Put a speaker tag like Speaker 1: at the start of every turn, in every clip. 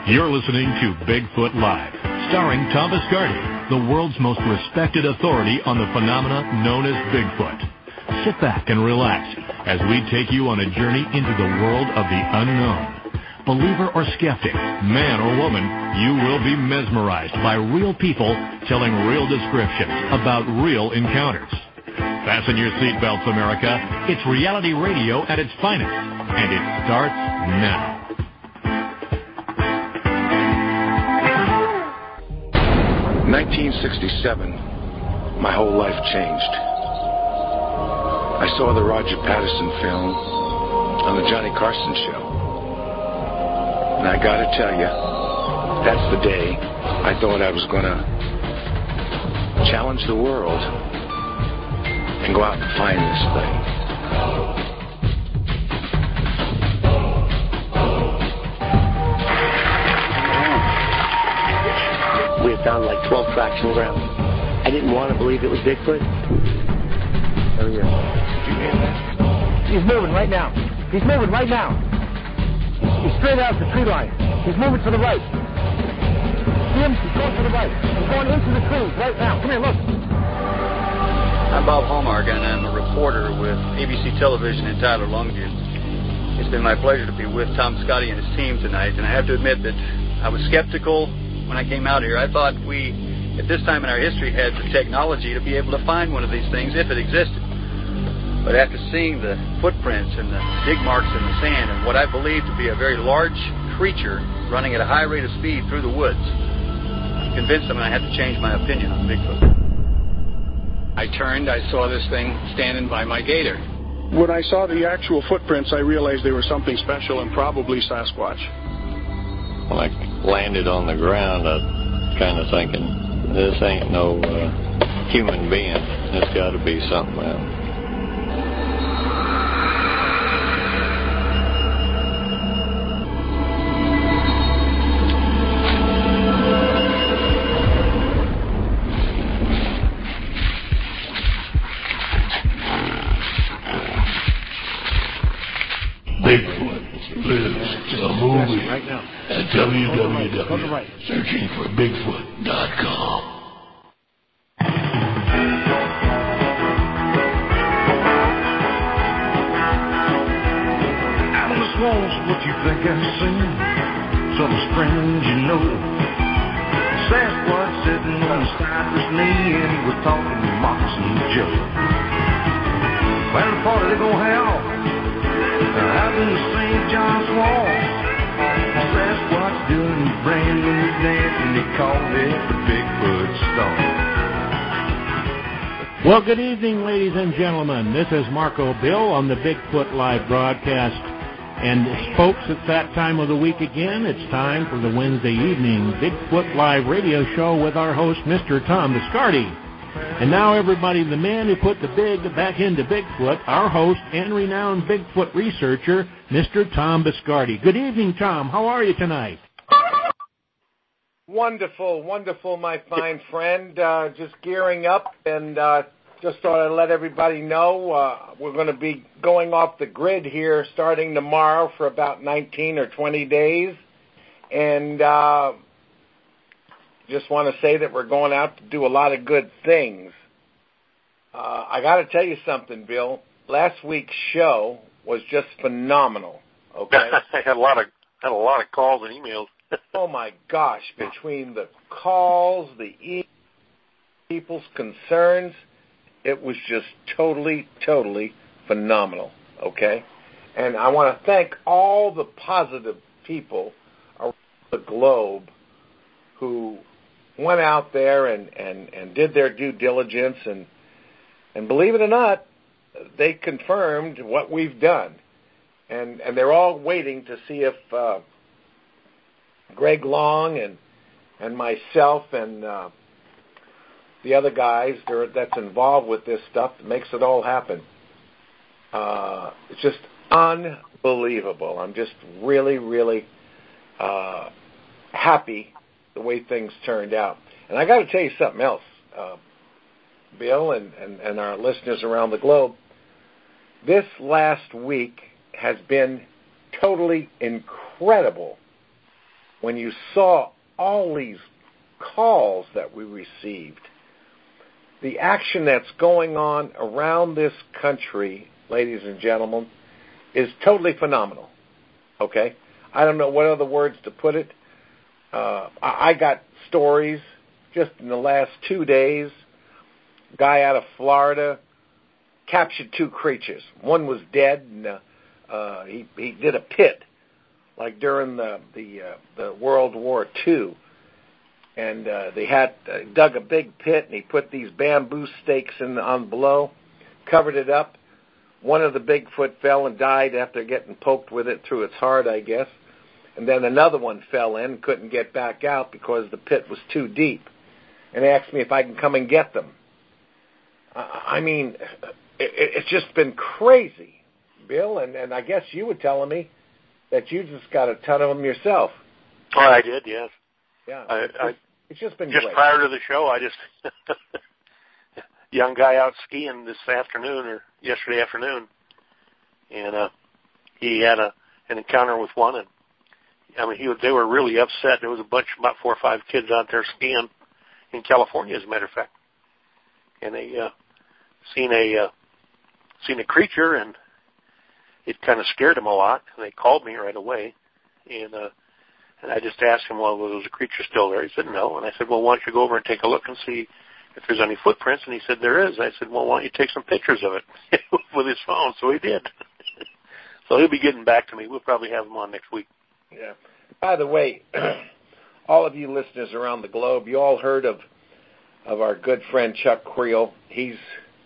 Speaker 1: You're listening to Bigfoot Live, starring Tom Biscardi, the world's most respected authority on the phenomena known as Bigfoot. Sit back and relax as we take you on a journey into the world of the unknown. Believer or skeptic, man or woman, you will be mesmerized by real people telling real descriptions about real encounters. Fasten your seatbelts, America. It's reality radio at its finest, and it starts now.
Speaker 2: In 1967, my whole life changed. I saw the Roger Patterson film on the Johnny Carson show. And I gotta tell you, that's the day I thought I was gonna challenge the world and go out and find this thing.
Speaker 3: We had found like 12 tracks in the ground. I didn't want to believe it was Bigfoot. There he is. Did you hear that?
Speaker 4: He's moving right now. He's moving right now. He's straight out the tree line. He's moving to the right. See him? He's going to the right. He's going into the trees right now. Come here, look.
Speaker 5: I'm Bob Hallmark, and I'm a reporter with ABC Television in Tyler, Longview. It's been my pleasure to be with Tom Biscardi and his team tonight, and I have to admit that I was skeptical when I came out here. I thought we, at this time in our history, had the technology to be able to find one of these things if it existed. But after seeing the footprints and the dig marks in the sand and what I believe to be a very large creature running at a high rate of speed through the woods, I'm convinced I'm going to have to change my opinion on Bigfoot.
Speaker 2: I turned, I saw this thing standing by my gator.
Speaker 6: When I saw the actual footprints, I realized they were something special and probably Sasquatch.
Speaker 7: When I landed on the ground, I was kind of thinking, this ain't no human being. It's got to be something else.
Speaker 8: Bigfoot lives in a movie
Speaker 4: right now.
Speaker 8: At www.searchingforbigfoot.com.
Speaker 9: Atlas wants what you think I've seen. Something strange, you know. Sasquatch sitting on the cypress knee, and he was talking to Moccasin Joe. Well, the party they're gonna have out in the St. John's Wall. Sasquatch doing a brand new dance, and they called it the Bigfoot Stomp.
Speaker 10: Well, good evening, ladies and gentlemen. This is Marco Bill on the Bigfoot Live broadcast. And folks, it's that time of the week again. It's time for the Wednesday evening Bigfoot Live radio show with our host, Mr. Tom Biscardi. And now, everybody, the man who put the big back into Bigfoot, our host and renowned Bigfoot researcher, Mr. Tom Biscardi. Good evening, Tom. How are you tonight?
Speaker 11: Wonderful, wonderful, my fine friend. Just gearing up, and just thought I'd let everybody know we're going to be going off the grid here starting tomorrow for about 19 or 20 days. And just want to say that we're going out to do a lot of good things. I got to tell you something, Bill. Last week's show was just phenomenal. Okay,
Speaker 12: I had a lot of calls and emails.
Speaker 11: Oh my gosh! Between the calls, the people's concerns, it was just totally phenomenal. Okay, and I want to thank all the positive people around the globe who went out there and did their due diligence, and believe it or not, they confirmed what we've done. And they're all waiting to see if Greg Long and myself and the other guys that's involved with this stuff makes it all happen. It's just unbelievable. I'm just really happy the way things turned out. And I got to tell you something else, Bill and our listeners around the globe. This last week has been totally incredible when you saw all these calls that we received, the action that's going on around this country, ladies and gentlemen, is totally phenomenal. Okay? I don't know what other words to put it. I got stories just in the last 2 days. Guy out of Florida captured 2 creatures. One was dead, and he did a pit, like during the World War II. And they had dug a big pit, and he put these bamboo stakes on below, covered it up. One of the Bigfoot fell and died after getting poked with it through its heart, I guess. And then another one fell in, couldn't get back out because the pit was too deep. And asked me if I can come and get them. I mean, it's just been crazy, Bill. And I guess you were telling me that you just got a ton of them yourself.
Speaker 12: Oh, I did, yes.
Speaker 11: Yeah, it's just been
Speaker 12: just
Speaker 11: great.
Speaker 12: Prior to the show, I just young guy out skiing this afternoon or yesterday afternoon, and he had an encounter with one, and I mean they were really upset. There was a bunch, about 4 or 5 kids out there skiing in California, as a matter of fact, and they seen a creature, and it kind of scared them a lot. And they called me right away, and I just asked him, well, was the creature still there? He said, no. And I said, well, why don't you go over and take a look and see if there's any footprints? And he said, there is. I said, well, why don't you take some pictures of it with his phone? So he did. So he'll be getting back to me. We'll probably have him on next week.
Speaker 11: Yeah. By the way, all of you listeners around the globe, you all heard of our good friend Chuck Creel. He's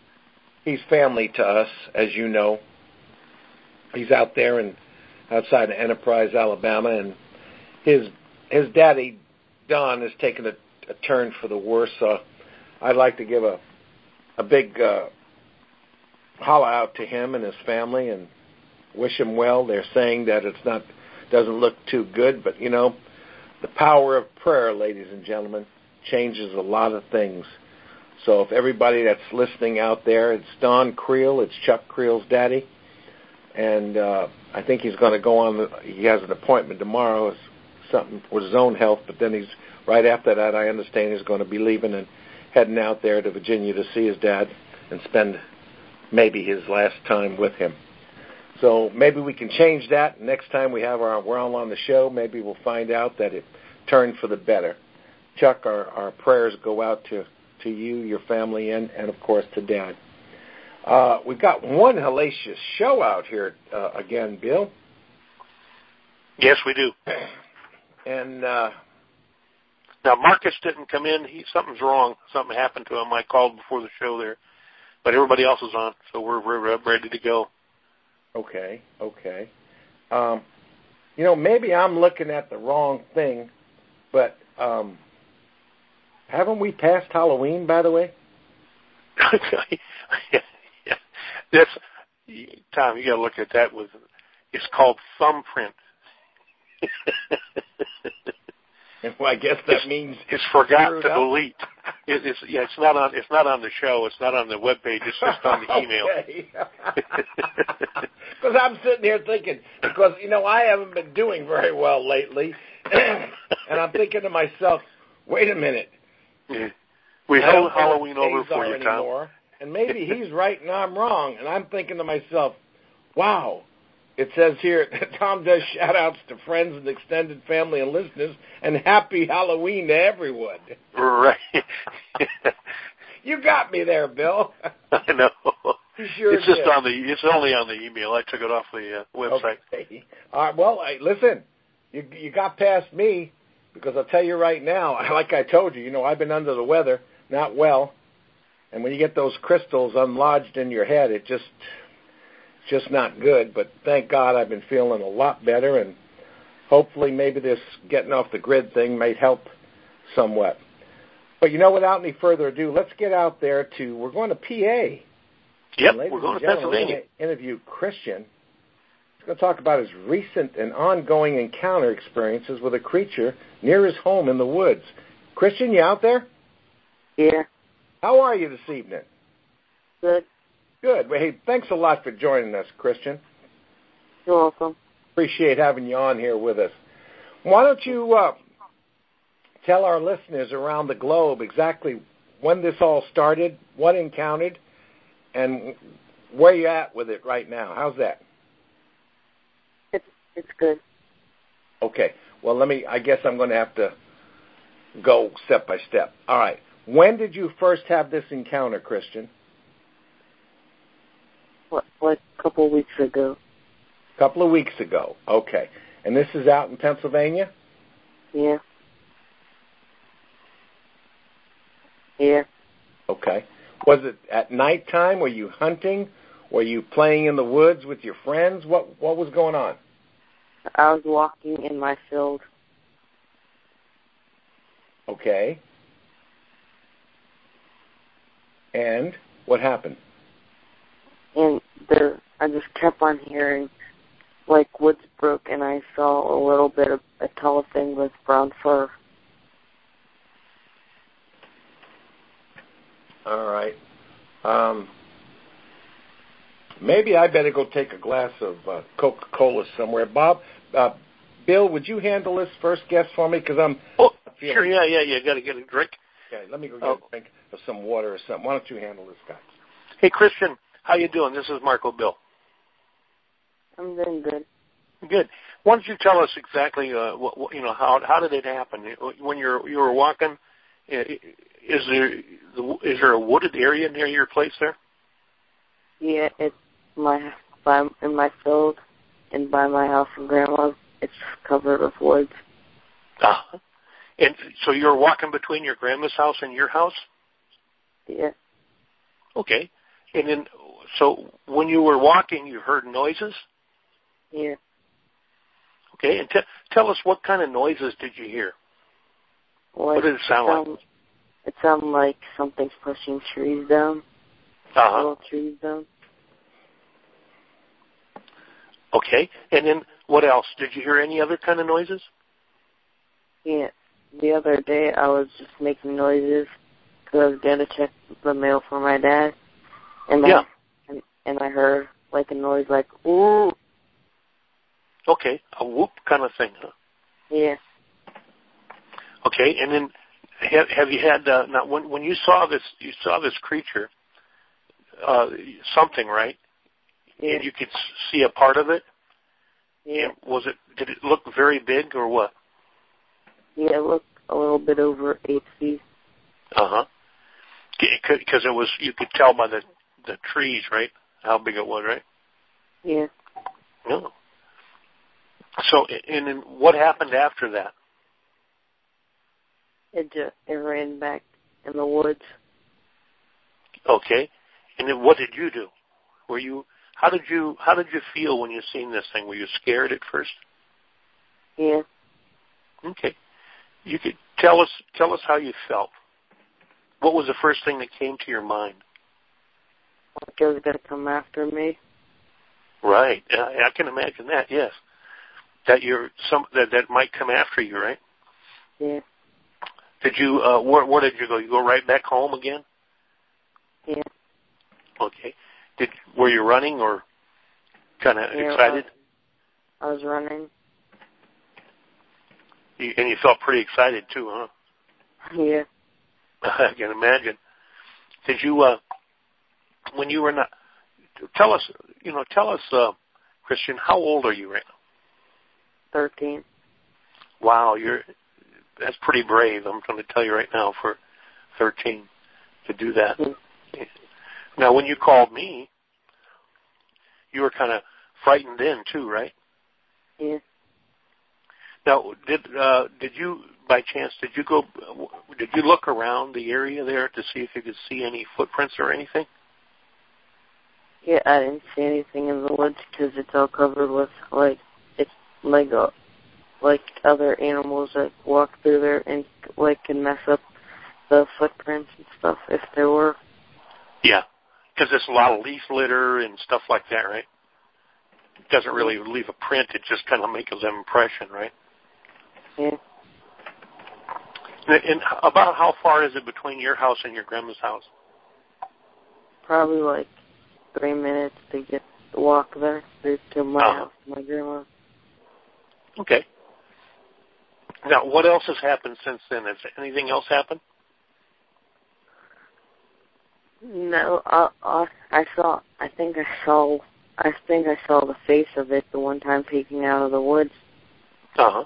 Speaker 11: family to us, as you know. He's out there outside of Enterprise, Alabama, and his daddy, Don, has taken a turn for the worse. So I'd like to give a big holler out to him and his family and wish him well. They're saying that doesn't look too good, but you know, the power of prayer, ladies and gentlemen, changes a lot of things. So if everybody that's listening out there, it's Don Creel, it's Chuck Creel's daddy, and I think he's going to go on. He has an appointment tomorrow. It's something with his own health, but then right after that, I understand he's going to be leaving and heading out there to Virginia to see his dad and spend maybe his last time with him. So maybe we can change that. Next time we're all on the show, maybe we'll find out that it turned for the better. Chuck, our prayers go out to you, your family, and of course to Dad. We've got one hellacious show out here again, Bill.
Speaker 12: Yes, we do.
Speaker 11: And
Speaker 12: now Marcus didn't come in. Something's wrong. Something happened to him. I called before the show there, but everybody else is on, so we're ready to go.
Speaker 11: Okay. You know, maybe I'm looking at the wrong thing, but haven't we passed Halloween, by the way?
Speaker 12: Yeah. That's, Tom, you got to look at that it's called thumbprint.
Speaker 11: Well, I guess that means
Speaker 12: it's forgot to delete. It's not on the show. It's not on the webpage. It's just on the email.
Speaker 11: Because I'm sitting here thinking, because you know I haven't been doing very well lately, and I'm thinking to myself, wait a minute.
Speaker 12: We held Halloween over for you,
Speaker 11: anymore,
Speaker 12: Tom.
Speaker 11: And maybe he's right and I'm wrong, and I'm thinking to myself, wow. It says here, Tom does shout-outs to friends and extended family and listeners, and happy Halloween to everyone.
Speaker 12: Right.
Speaker 11: You got me there, Bill.
Speaker 12: I know.
Speaker 11: You sure
Speaker 12: it's just
Speaker 11: did.
Speaker 12: It's only on the email. I took it off the website.
Speaker 11: Okay. All right, well, listen, you got past me, because I'll tell you right now, like I told you, you know, I've been under the weather, not well, and when you get those crystals unlodged in your head, it's just not good, but thank God I've been feeling a lot better, and hopefully maybe this getting off the grid thing might help somewhat. But, you know, without any further ado, let's get out there we're going to PA.
Speaker 12: Yep, we're going to Pennsylvania.
Speaker 11: Interview Christian. He's going to talk about his recent and ongoing encounter experiences with a creature near his home in the woods. Christian, you out there?
Speaker 13: Yeah.
Speaker 11: How are you this evening?
Speaker 13: Good.
Speaker 11: Good. Well, hey, thanks a lot for joining us, Christian.
Speaker 13: You're welcome.
Speaker 11: Appreciate having you on here with us. Why don't you tell our listeners around the globe exactly when this all started, what encountered, and where you're at with it right now. How's that?
Speaker 13: It's good.
Speaker 11: Okay. Well, I guess I'm going to have to go step by step. All right. When did you first have this encounter, Christian?
Speaker 13: Like a couple of weeks ago.
Speaker 11: A couple of weeks ago. Okay. And this is out in Pennsylvania?
Speaker 13: Yeah. Yeah.
Speaker 11: Okay. Was it at nighttime? Were you hunting? Were you playing in the woods with your friends? What was going on?
Speaker 13: I was walking in my field.
Speaker 11: Okay. And what happened?
Speaker 13: And I just kept on hearing, like, woods broke, and I saw a little bit of a tall thing with brown fur.
Speaker 11: All right. Maybe I better go take a glass of Coca-Cola somewhere. Bob, Bill, would you handle this first guest for me? Because I'm...
Speaker 12: Oh, sure, yeah. Got to get a drink.
Speaker 11: Okay, let me go get a drink of some water or something. Why don't you handle this, guy?
Speaker 12: Hey, Christian, how you doing? This is Marco Bill.
Speaker 13: I'm doing good.
Speaker 12: Good. Why don't you tell us exactly, how did it happen? When you were walking, is there a wooded area near your place there?
Speaker 13: Yeah, it's in my field and by my house and Grandma's. It's covered with woods.
Speaker 12: Uh-huh. And so you're walking between your grandma's house and your house?
Speaker 13: Yeah.
Speaker 12: Okay. And then, so when you were walking, you heard noises?
Speaker 13: Yeah.
Speaker 12: Okay. And tell us, what kind of noises did you hear? What did it sound like?
Speaker 13: It sounded like something's pushing trees down.
Speaker 12: Uh-huh.
Speaker 13: Little trees down.
Speaker 12: Okay. And then what else? Did you hear any other kind of noises?
Speaker 13: Yeah. The other day I was just making noises because I was going to check the mail for my dad. And I heard like a noise like, ooh.
Speaker 12: Okay. A whoop kind of thing, huh?
Speaker 13: Yeah.
Speaker 12: Okay. And then have you had, now when you saw this creature, something, right?
Speaker 13: Yeah.
Speaker 12: And you could see a part of it?
Speaker 13: Yeah.
Speaker 12: And did it look very big or what?
Speaker 13: Yeah, it looked a little bit over 8 feet.
Speaker 12: Uh-huh. Because you could tell by the trees, right? How big it was, right?
Speaker 13: Yeah.
Speaker 12: No. So, and then what happened after that?
Speaker 13: It ran back in the woods.
Speaker 12: Okay. And then what did you do? How did you feel when you seen this thing? Were you scared at first?
Speaker 13: Yeah.
Speaker 12: Okay. You could tell us how you felt. What was the first thing that came to your mind?
Speaker 13: Like it was going to come after me.
Speaker 12: Right. I can imagine that, yes. That that might come after you, right?
Speaker 13: Yeah.
Speaker 12: Did you, where did you go? You go right back home again?
Speaker 13: Yeah.
Speaker 12: Okay. Were you running or kind of excited?
Speaker 13: I was running.
Speaker 12: And you felt pretty excited too, huh?
Speaker 13: Yeah.
Speaker 12: I can imagine. Did you, when you were not, tell us, Christian, how old are you right now?
Speaker 13: 13.
Speaker 12: Wow, that's pretty brave. I'm going to tell you right now, for 13 to do that.
Speaker 13: Mm-hmm.
Speaker 12: Now, when you called me, you were kind of frightened then too, right?
Speaker 13: Yeah.
Speaker 12: Now, did you, by chance, did you look around the area there to see if you could see any footprints or anything?
Speaker 13: Yeah, I didn't see anything in the woods because it's all covered with, like other animals that walk through there and, can mess up the footprints and stuff if there were.
Speaker 12: Yeah, because there's a lot of leaf litter and stuff like that, right? It doesn't really leave a print. It just kind of makes an impression, right?
Speaker 13: Yeah.
Speaker 12: And about how far is it between your house and your grandma's house?
Speaker 13: Probably 3 minutes to walk there to my house, my grandma.
Speaker 12: Okay. Now, what else has happened since then? Has anything else happened?
Speaker 13: No, I think I saw the face of it the one time peeking out of the woods.
Speaker 12: Uh-huh.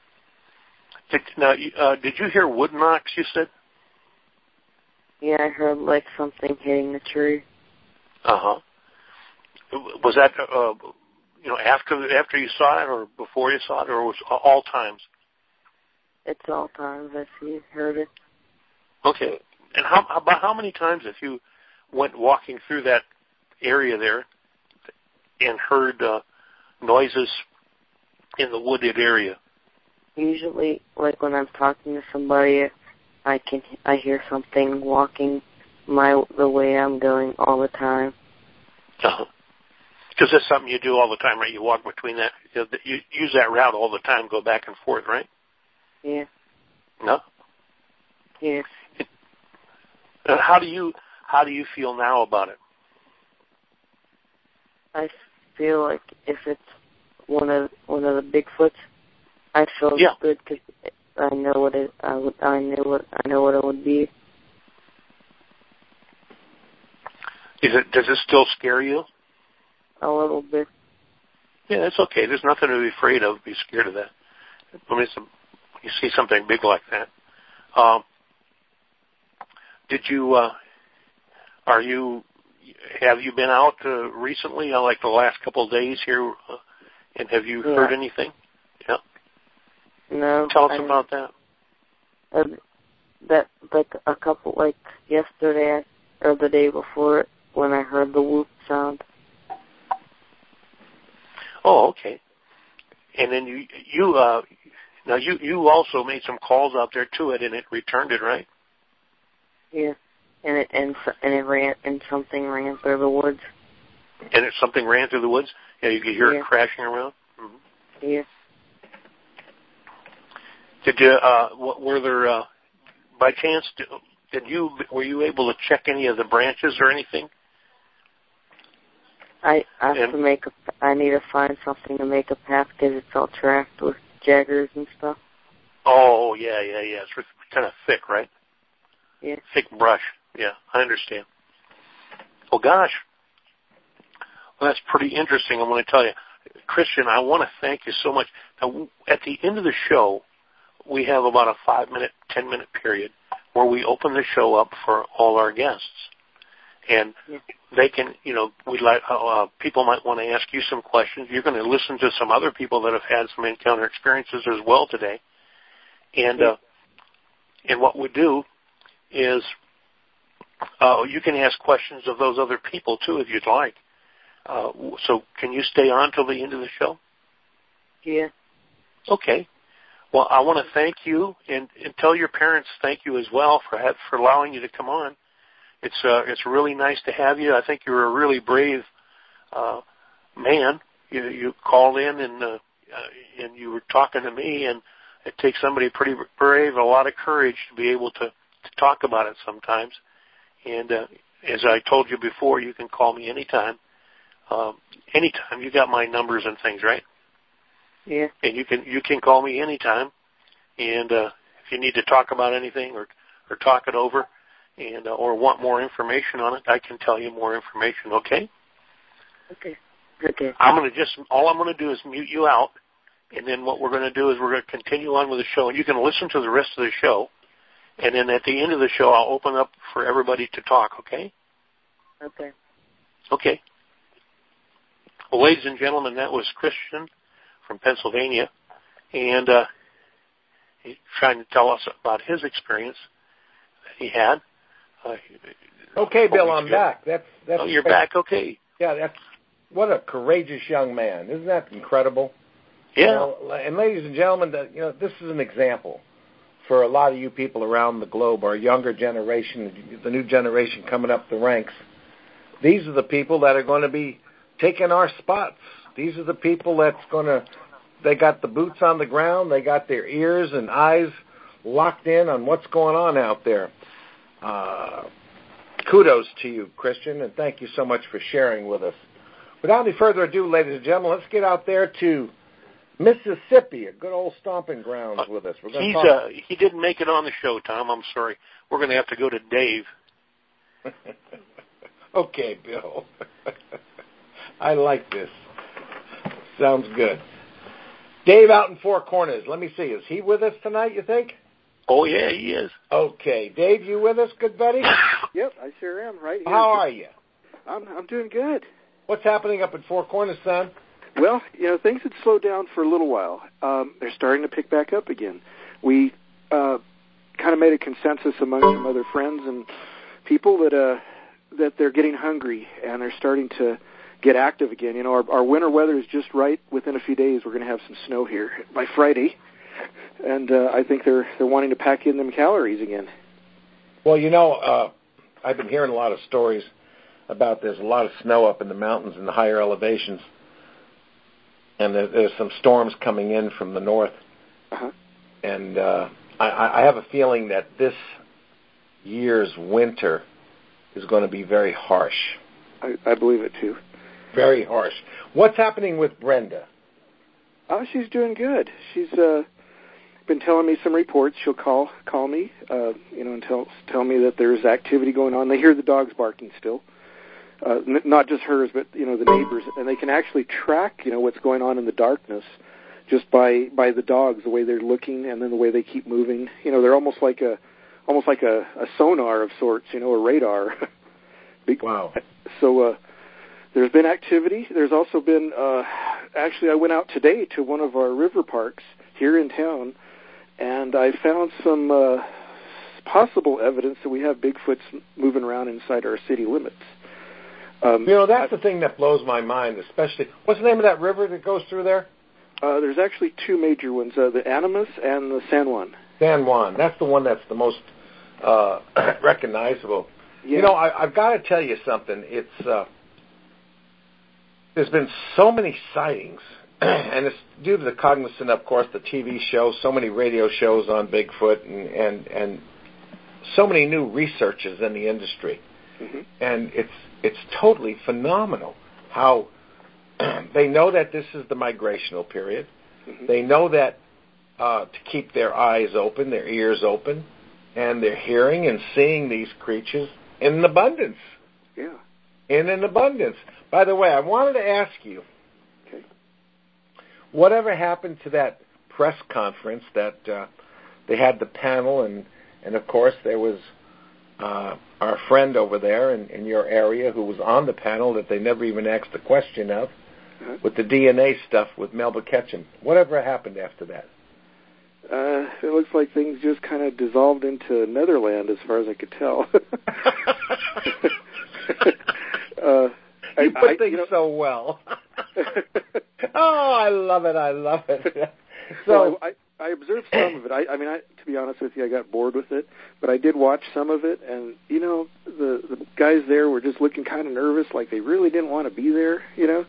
Speaker 12: Did you hear wood knocks, you said?
Speaker 13: Yeah, I heard like something hitting the tree.
Speaker 12: Uh-huh. Was that, after you saw it or before you saw it, or was it all times?
Speaker 13: It's all times I heard it.
Speaker 12: Okay. And about how many times have you went walking through that area there and heard noises in the wooded area?
Speaker 13: Usually, like when I'm talking to somebody, I hear something walking the way I'm going all the time.
Speaker 12: Uh-huh. Because that's something you do all the time, right? You walk between that. You use that route all the time, go back and forth, right?
Speaker 13: Yeah.
Speaker 12: No?
Speaker 13: Yeah.
Speaker 12: How do you feel now about it?
Speaker 13: I feel like if it's one of the Bigfoots, I feel good because I know what it would be.
Speaker 12: Does it still scare you?
Speaker 13: A little bit.
Speaker 12: Yeah, it's okay. There's nothing to be afraid of. Be scared of that. When you see something big like that. Have you been out recently, like the last couple of days here, and have you heard anything? Yeah.
Speaker 13: No.
Speaker 12: Tell us about that.
Speaker 13: That like a couple, like yesterday or the day before, when I heard the whoop sound.
Speaker 12: Oh, okay. And then you also made some calls out there to it, and it returned it, right?
Speaker 13: Yeah. And something ran through the woods.
Speaker 12: And something ran through the woods? Yeah, you could hear it crashing around? Mm-hmm.
Speaker 13: Yeah.
Speaker 12: Did you, were there, by chance, were you able to check any of the branches or anything?
Speaker 13: I need to find something to make a path because it's all tracked with jaggers and stuff.
Speaker 12: Oh, yeah. It's kind of thick, right?
Speaker 13: Yeah.
Speaker 12: Thick brush. Yeah, I understand. Well, gosh. Well, that's pretty interesting, I want to tell you. Christian, I want to thank you so much. Now, at the end of the show, we have about a 5-minute, 10-minute period where we open the show up for all our guests. And they can, we'd like, people might want to ask you some questions. You're going to listen to some other people that have had some encounter experiences as well today. And what we do is you can ask questions of those other people, too, if you'd like. So can you stay on till the end of the show?
Speaker 13: Yeah.
Speaker 12: Okay. Well, I want to thank you and tell your parents thank you as well for allowing you to come on. It's really nice to have you. I think you're a really brave man. You called in and you were talking to me, and it takes somebody pretty brave, a lot of courage to be able to talk about it sometimes. And as I told you before, you can call me anytime. Anytime. You got my numbers and things, right?
Speaker 13: Yeah.
Speaker 12: And you can call me anytime. And if you need to talk about anything or talk it over, and or want more information on it, I can tell you more information. Okay?
Speaker 13: Okay.
Speaker 12: All I'm gonna do is mute you out, and then what we're gonna do is we're gonna continue on with the show, and you can listen to the rest of the show, and then at the end of the show, I'll open up for everybody to talk. Okay?
Speaker 13: Okay.
Speaker 12: Okay. Well, ladies and gentlemen, that was Christian from Pennsylvania, and he's trying to tell us about his experience that he had.
Speaker 11: Okay, Bill, I'm back. That's
Speaker 12: you're back. Okay.
Speaker 11: Yeah, what a courageous young man. Isn't that incredible?
Speaker 12: Yeah.
Speaker 11: And ladies and gentlemen, this is an example for a lot of you people around the globe, our younger generation, the new generation coming up the ranks. These are the people that are going to be taking our spots. These are the people they got the boots on the ground, they got their ears and eyes locked in on what's going on out there. Kudos to you, Christian, and thank you so much for sharing with us. Without any further ado, ladies and gentlemen, let's get out there to Mississippi, a good old stomping grounds with us. We're going to
Speaker 12: he didn't make it on the show, Tom. I'm sorry. We're going to have to go to Dave.
Speaker 11: Okay, Bill. I like this. Sounds good. Dave out in Four Corners. Let me see. Is he with us tonight, you think?
Speaker 12: Oh, yeah, he is.
Speaker 11: Okay. Dave, you with us, good buddy?
Speaker 14: Yep, I sure am, right here.
Speaker 11: How are you?
Speaker 14: I'm doing good.
Speaker 11: What's happening up in Four Corners, son?
Speaker 14: Well, things had slowed down for a little while. They're starting to pick back up again. We kind of made a consensus among some other friends and people that they're getting hungry and they're starting to get active again. Our winter weather is just right. Within a few days, we're going to have some snow here by Friday, and I think they're wanting to pack in them calories again.
Speaker 11: Well, I've been hearing a lot of stories about there's a lot of snow up in the mountains and the higher elevations, and there's some storms coming in from the north.
Speaker 14: Uh-huh.
Speaker 11: And I have a feeling that this year's winter is going to be very harsh.
Speaker 14: I believe it, too.
Speaker 11: Very harsh. What's happening with Brenda?
Speaker 14: Oh, she's doing good. She's been telling me some reports. She'll call me, and tell me that there's activity going on. They hear the dogs barking still. Not just hers, but, the neighbors. And they can actually track, what's going on in the darkness just by the dogs, the way they're looking and then the way they keep moving. They're almost like a sonar of sorts, a radar.
Speaker 11: Wow.
Speaker 14: So, there's been activity. There's also been, actually I went out today to one of our river parks here in town, and I found some possible evidence that we have Bigfoots moving around inside our city limits.
Speaker 11: That's the thing that blows my mind, especially, what's the name of that river that goes through there?
Speaker 14: There's actually two major ones, the Animas and the San Juan.
Speaker 11: San Juan. That's the one that's the most recognizable.
Speaker 14: Yeah.
Speaker 11: I've got to tell you something. It's there's been so many sightings, and it's due to the Cognizant, of course, the TV show, so many radio shows on Bigfoot, and so many new researches in the industry.
Speaker 14: Mm-hmm.
Speaker 11: And it's totally phenomenal how they know that this is the migrational period.
Speaker 14: Mm-hmm.
Speaker 11: They know that to keep their eyes open, their ears open, and they're hearing and seeing these creatures in abundance.
Speaker 14: Yeah.
Speaker 11: In an abundance. By the way, I wanted to ask you,
Speaker 14: okay,
Speaker 11: whatever happened to that press conference that they had the panel, and of course there was our friend over there in your area who was on the panel that they never even asked the question of, with the DNA stuff with Melba Ketchum. Whatever happened after that?
Speaker 14: It looks like things just kind of dissolved into Netherland as far as I could tell.
Speaker 11: You put things so well. Oh, I love it. So
Speaker 14: well, I observed some of it. I mean, to be honest with you, I got bored with it, but I did watch some of it, and the guys there were just looking kind of nervous, like they really didn't want to be there.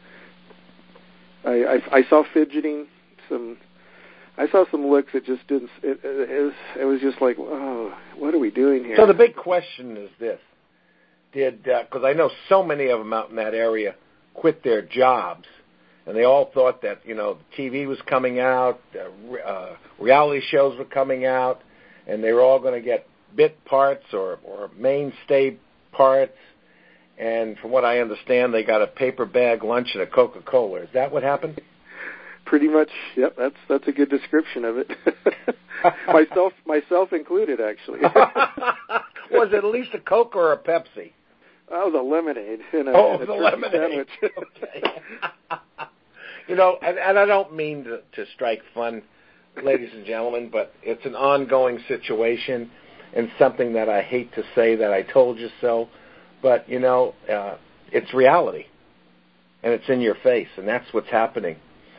Speaker 14: I saw fidgeting, I saw some looks that just didn't. It was just like, oh, what are we doing here?
Speaker 11: So the big question is this: because I know so many of them out in that area quit their jobs, and they all thought that TV was coming out, reality shows were coming out, and they were all going to get bit parts or mainstay parts. And from what I understand, they got a paper bag lunch and a Coca-Cola. Is that what happened?
Speaker 14: Pretty much, yep. That's a good description of it. myself included, actually.
Speaker 11: Was it at least a Coke or a Pepsi?
Speaker 14: Oh, the lemonade and a
Speaker 11: lemonade
Speaker 14: sandwich.
Speaker 11: Okay. And I don't mean to strike fun, ladies and gentlemen, but it's an ongoing situation and something that I hate to say that I told you so, but it's reality, and it's in your face, and that's what's happening.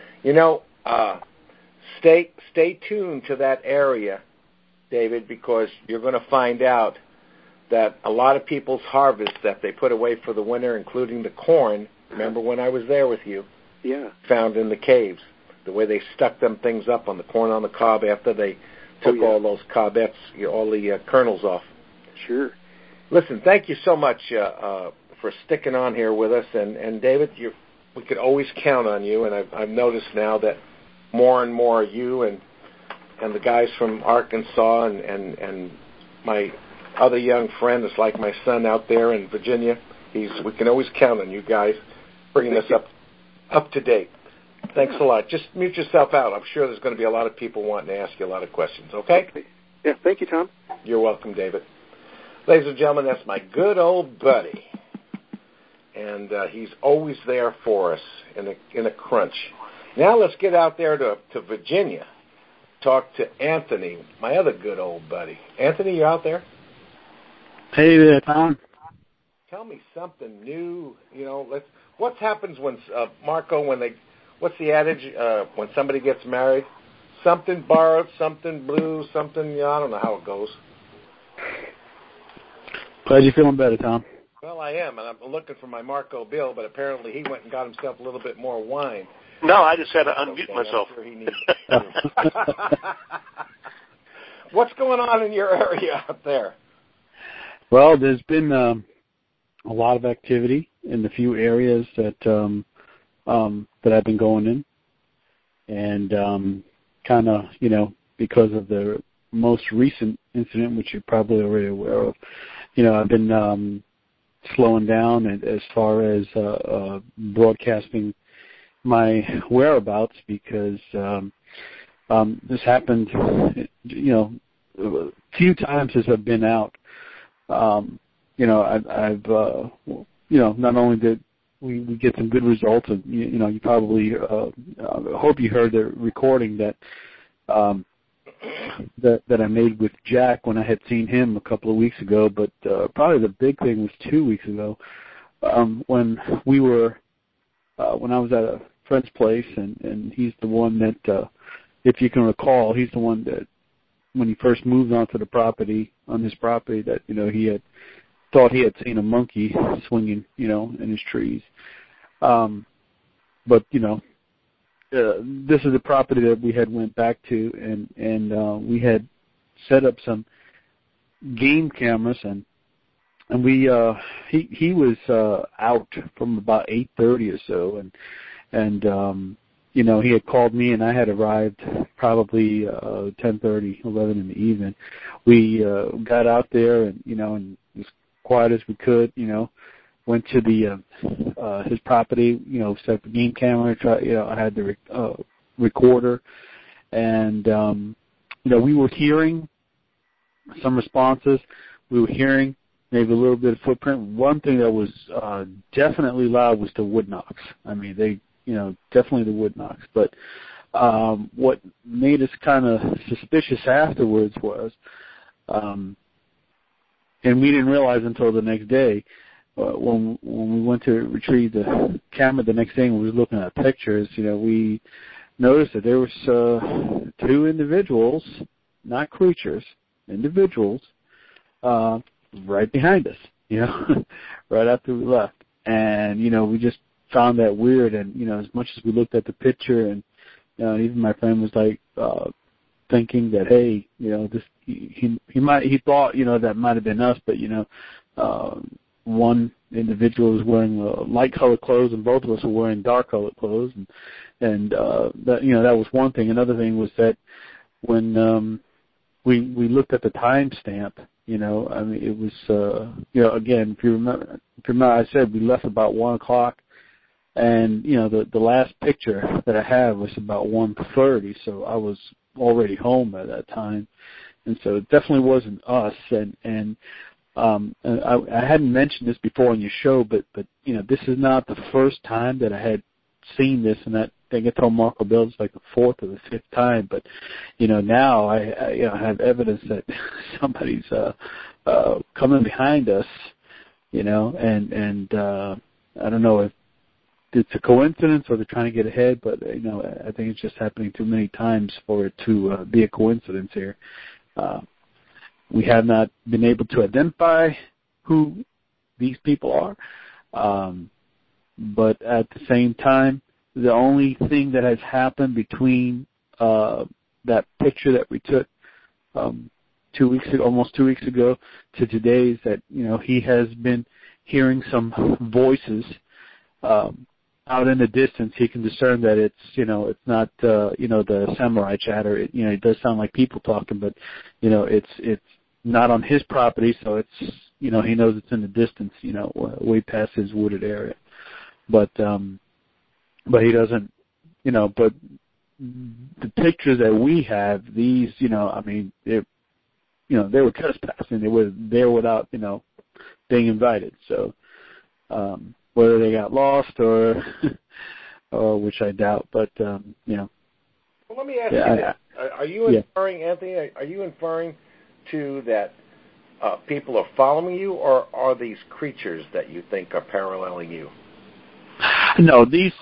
Speaker 11: Stay tuned to that area, David, because you're going to find out that a lot of people's harvests that they put away for the winter, including the corn, remember when I was there with you?
Speaker 14: Yeah.
Speaker 11: Found in the caves. The way they stuck them things up on the corn on the cob after they took all those cobettes, all the kernels off.
Speaker 14: Sure.
Speaker 11: Listen, thank you so much for sticking on here with us. And David, we could always count on you. And I've noticed now that more and more you and the guys from Arkansas and my other young friend is like my son out there in Virginia. We can always count on you guys bringing us up to date. Thanks a lot. Just mute yourself out. I'm sure there's going to be a lot of people wanting to ask you a lot of questions, okay?
Speaker 14: Yeah, thank you, Tom.
Speaker 11: You're welcome, David. Ladies and gentlemen, that's my good old buddy. And he's always there for us in a crunch. Now let's get out there to Virginia. Talk to Anthony, my other good old buddy. Anthony, you out there?
Speaker 15: Hey there, Tom.
Speaker 11: Tell me something new. What happens when Marco, what's the adage when somebody gets married? Something borrowed, something blue, something, I don't know how it goes.
Speaker 15: Glad you're feeling better, Tom.
Speaker 11: Well, I am, and I'm looking for my Marco Bill, but apparently he went and got himself a little bit more wine.
Speaker 12: No, I just had to unmute myself.
Speaker 11: Sure he needs What's going on in your area out there?
Speaker 15: Well, there's been a lot of activity in the few areas that I've been going in, and kind of, because of the most recent incident, which you're probably already aware of, I've been slowing down as far as broadcasting my whereabouts because this happened, a few times as I've been out. I've not only did we get some good results, and you probably hope you heard the recording that I made with Jack when I had seen him a couple of weeks ago. But probably the big thing was 2 weeks ago when I was at a friend's place, and he's the one that, if you can recall, he's the one that when he first moved onto the property, on his property, that he had thought he had seen a monkey swinging, in his trees. But this is a property that we had went back to, and we had set up some game cameras, and we he was out from about 8:30 or so, and he had called me, and I had arrived probably 10:30, 11 in the evening. We got out there, and and as quiet as we could, went to the his property, set up a game camera. I had the recorder, and we were hearing some responses. We were hearing maybe a little bit of footprint. One thing that was definitely loud was the wood knocks. I mean, they definitely the wood knocks. But what made us kind of suspicious afterwards was, and we didn't realize until the next day, when we went to retrieve the camera the next day and we were looking at pictures, we noticed that there was two individuals, not creatures, individuals, right behind us, right after we left. And, we just found that weird. And, as much as we looked at the picture, and even my friend was like thinking that, hey, this he thought, that might have been us, but, one individual was wearing light colored clothes, and both of us were wearing dark colored clothes, and that that was one thing. Another thing was that when we looked at the timestamp, I mean, it was again, if you remember, I said we left about 1:00, and the last picture that I have was about 1:30, so I was already home at that time, and so it definitely wasn't us. And I hadn't mentioned this before on your show, but this is not the first time that I had seen this, and I think I told Marco Bill it's like the fourth or the fifth time. But now I have evidence that somebody's coming behind us, and I don't know if it's a coincidence or they're trying to get ahead, but I think it's just happening too many times for it to be a coincidence here. We have not been able to identify who these people are, but at the same time, the only thing that has happened between that picture that we took 2 weeks ago, almost 2 weeks ago, to today is that he has been hearing some voices out in the distance, he can discern that it's, it's not, the samurai chatter. It does sound like people talking, but, it's not on his property, so it's, he knows it's in the distance, way past his wooded area. But he doesn't, but the pictures that we have, these, they were trespassing. They were there without, being invited. So, whether they got lost or which I doubt, but,
Speaker 11: Well, let me ask you this. Are you inferring, Anthony, are you inferring to that people are following you, or are these creatures that you think are paralleling you?
Speaker 15: No, these,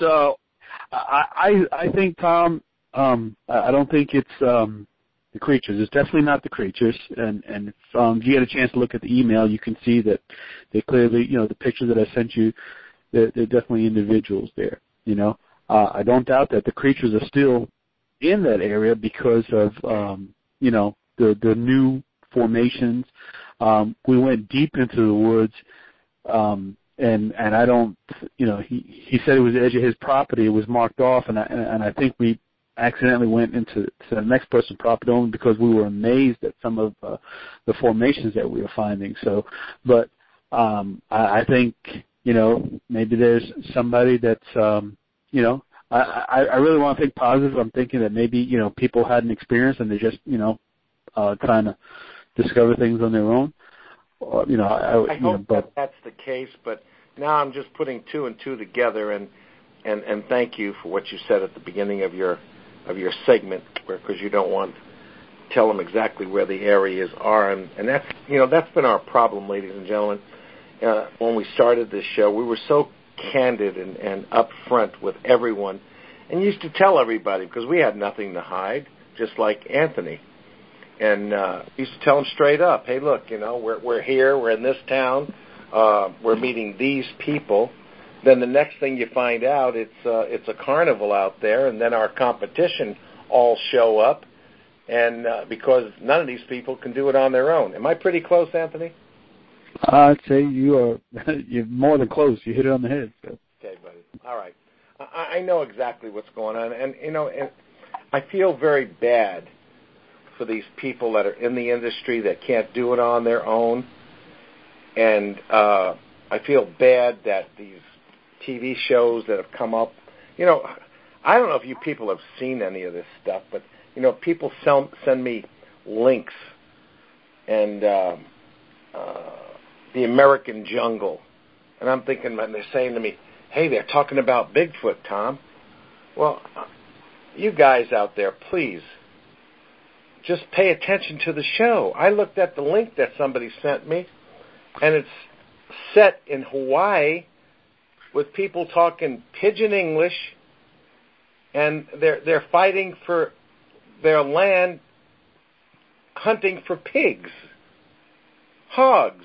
Speaker 15: I think, Tom, I don't think it's the creatures. It's definitely not the creatures. And if you get a chance to look at the email, you can see that they clearly, the pictures that I sent you, they're definitely individuals there. I don't doubt that the creatures are still in that area because of, the new formations. We went deep into the woods, and I don't, he said it was the edge of his property. It was marked off, and I think we accidentally went into the next person's property only because we were amazed at some of the formations that we were finding. So, but I think, maybe there's somebody that's, I really want to think positive. I'm thinking that maybe, people had an experience and they're just, trying to discover things on their own. Or,
Speaker 11: I hope that's the case, but now I'm just putting two and two together, and thank you for what you said at the beginning of your segment, because you don't want to tell them exactly where the areas are, and that's that's been our problem, ladies and gentlemen. When we started this show, we were so candid and upfront with everyone, and used to tell everybody because we had nothing to hide, just like Anthony. And used to tell them straight up, hey, look, we're here, we're in this town, we're meeting these people. Then the next thing you find out, it's a carnival out there, and then our competition all show up, and because none of these people can do it on their own. Am I pretty close, Anthony?
Speaker 15: I'd say you're more than close. You hit it on the head. So.
Speaker 11: Okay, buddy. All right. I know exactly what's going on, and and I feel very bad for these people that are in the industry that can't do it on their own. And I feel bad that these TV shows that have come up, I don't know if you people have seen any of this stuff, but, people send me links and the American Jungle. And I'm thinking, and they're saying to me, hey, they're talking about Bigfoot, Tom. Well, you guys out there, please, just pay attention to the show. I looked at the link that somebody sent me, and it's set in Hawaii with people talking pidgin English, and they're fighting for their land, hunting for pigs, hogs.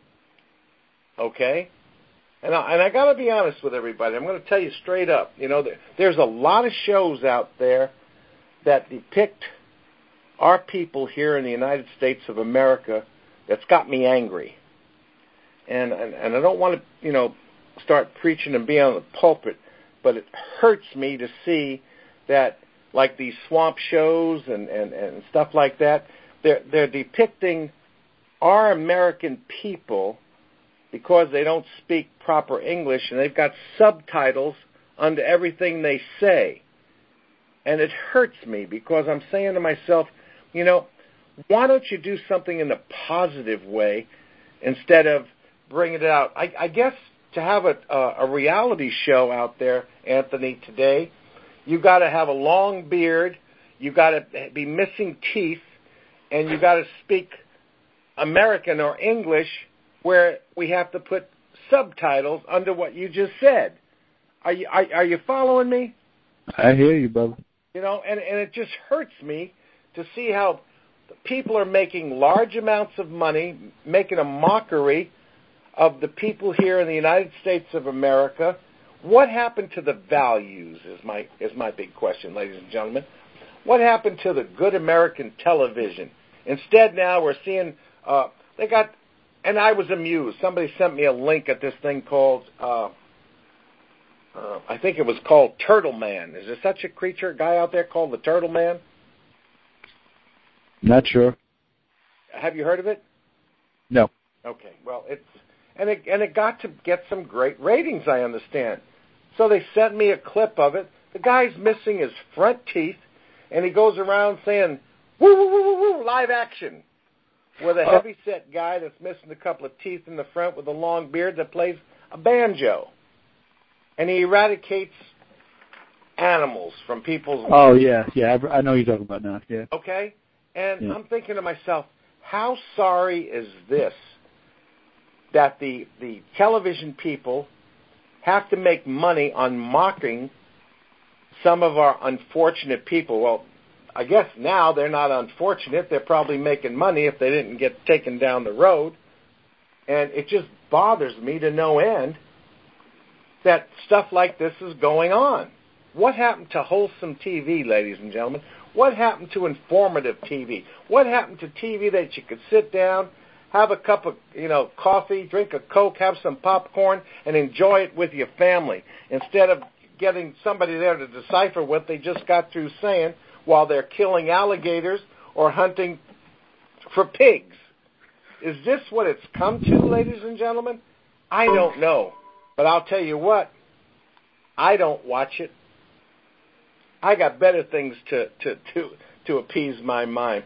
Speaker 11: Okay? And I got to be honest with everybody. I'm going to tell you straight up. There's a lot of shows out there that depict our people here in the United States of America that's got me angry. And I don't want to, start preaching and be on the pulpit, but it hurts me to see that, like these swamp shows and stuff like that, they're depicting our American people because they don't speak proper English, and they've got subtitles under everything they say. And it hurts me because I'm saying to myself, why don't you do something in a positive way instead of bringing it out? I guess to have a reality show out there, Anthony, today, you got to have a long beard, you got to be missing teeth, and you got to speak American or English, where we have to put subtitles under what you just said. Are you following me?
Speaker 15: I hear you, brother.
Speaker 11: And it just hurts me to see how people are making large amounts of money, making a mockery of the people here in the United States of America. What happened to the values is my big question, ladies and gentlemen. What happened to the good American television? Instead, now we're seeing they got, and I was amused. Somebody sent me a link at this thing called I think it was called Turtle Man. Is there such a creature, guy out there called the Turtle Man?
Speaker 15: Not sure.
Speaker 11: Have you heard of it?
Speaker 15: No.
Speaker 11: Okay. Well, it got to get some great ratings, I understand. So they sent me a clip of it. The guy's missing his front teeth, and he goes around saying, "Woo, woo, woo, woo, woo, live action," with a heavy-set guy that's missing a couple of teeth in the front with a long beard that plays a banjo. And he eradicates animals from people's...
Speaker 15: Oh, yeah, I know you're talking about now, yeah.
Speaker 11: Okay? And I'm thinking to myself, how sorry is this that the television people have to make money on mocking some of our unfortunate people? Well, I guess now they're not unfortunate. They're probably making money if they didn't get taken down the road. And it just bothers me to no end that stuff like this is going on. What happened to wholesome TV, ladies and gentlemen? What happened to informative TV? What happened to TV that you could sit down, have a cup of coffee, drink a Coke, have some popcorn, and enjoy it with your family, instead of getting somebody there to decipher what they just got through saying while they're killing alligators or hunting for pigs? Is this what it's come to, ladies and gentlemen? I don't know. But I'll tell you what, I don't watch it. I got better things to appease my mind.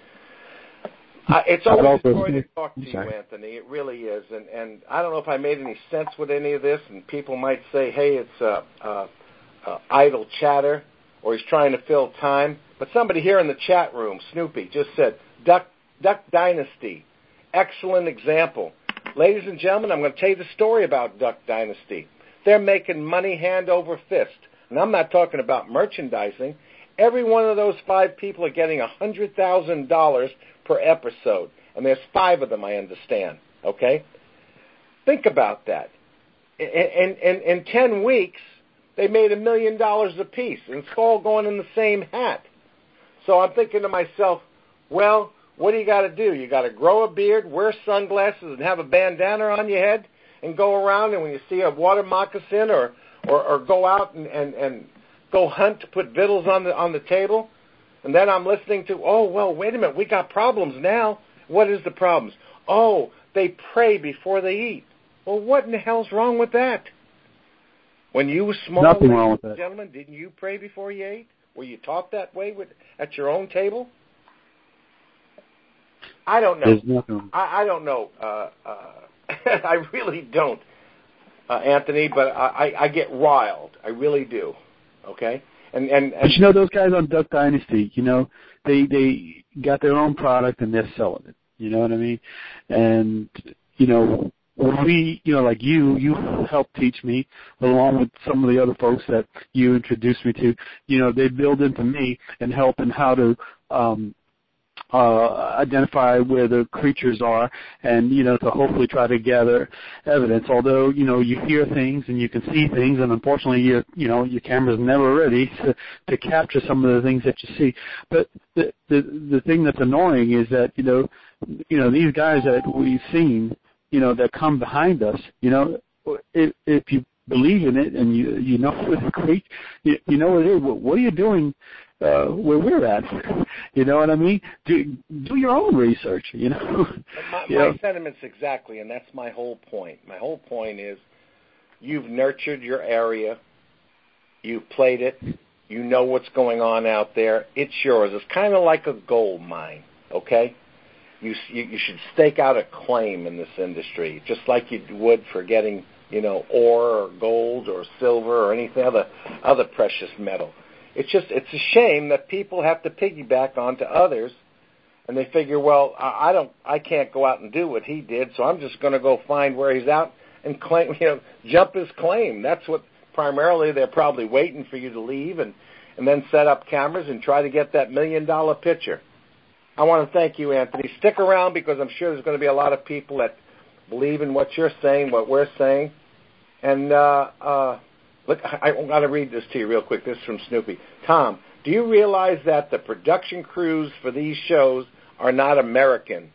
Speaker 11: It's always a joy to talk to you, Anthony. It really is. And I don't know if I made any sense with any of this, and people might say, hey, it's idle chatter, or he's trying to fill time. But somebody here in the chat room, Snoopy, just said, Duck Dynasty, excellent example. Ladies and gentlemen, I'm going to tell you the story about Duck Dynasty. They're making money hand over fist. And I'm not talking about merchandising. Every one of those 5 people are getting $100,000 per episode. And there's 5 of them, I understand. Okay? Think about that. In 10 weeks, they made $1 million apiece. And it's all going in the same hat. So I'm thinking to myself, well, what do you got to do? You got to grow a beard, wear sunglasses, and have a bandana on your head, and go around, and when you see a water moccasin or go out and go hunt to put victuals on the table, and then I'm listening to, oh, well, wait a minute, we got problems now. What is the problems? Oh, they pray before they eat. Well, what in the hell's wrong with that? When you were small,
Speaker 15: nothing wrong with that.
Speaker 11: Gentlemen, didn't you pray before you ate? Were you taught that way at your own table? I don't know. I don't know. I really don't, Anthony. But I get riled. I really do. Okay. And
Speaker 15: but those guys on Duck Dynasty, they got their own product and they're selling it. You know what I mean? And when we, like you helped teach me, along with some of the other folks that you introduced me to. They build into me and help in how to identify where the creatures are, and to hopefully try to gather evidence. Although you hear things and you can see things, and unfortunately your camera's never ready to capture some of the things that you see. But the thing that's annoying is that these guys that we've seen that come behind us, if you believe in it and you know it's great, what are you doing where we're at? You know what I mean? Do your own research,
Speaker 11: My sentiments exactly, and that's my whole point. My whole point is you've nurtured your area, you've played it, you know what's going on out there. It's yours. It's kind of like a gold mine, okay? You should stake out a claim in this industry, just like you would for getting, ore or gold or silver or anything other precious metal. It's a shame that people have to piggyback onto others, and they figure, well, I can't go out and do what he did, so I'm just going to go find where he's out and claim, jump his claim. That's what primarily they're probably waiting for you to leave and then set up cameras and try to get that $1 million picture. I want to thank you, Anthony. Stick around, because I'm sure there's going to be a lot of people that believe in what you're saying, what we're saying. And look, I got to read this to you real quick. This is from Snoopy. Tom, do you realize that the production crews for these shows are not American?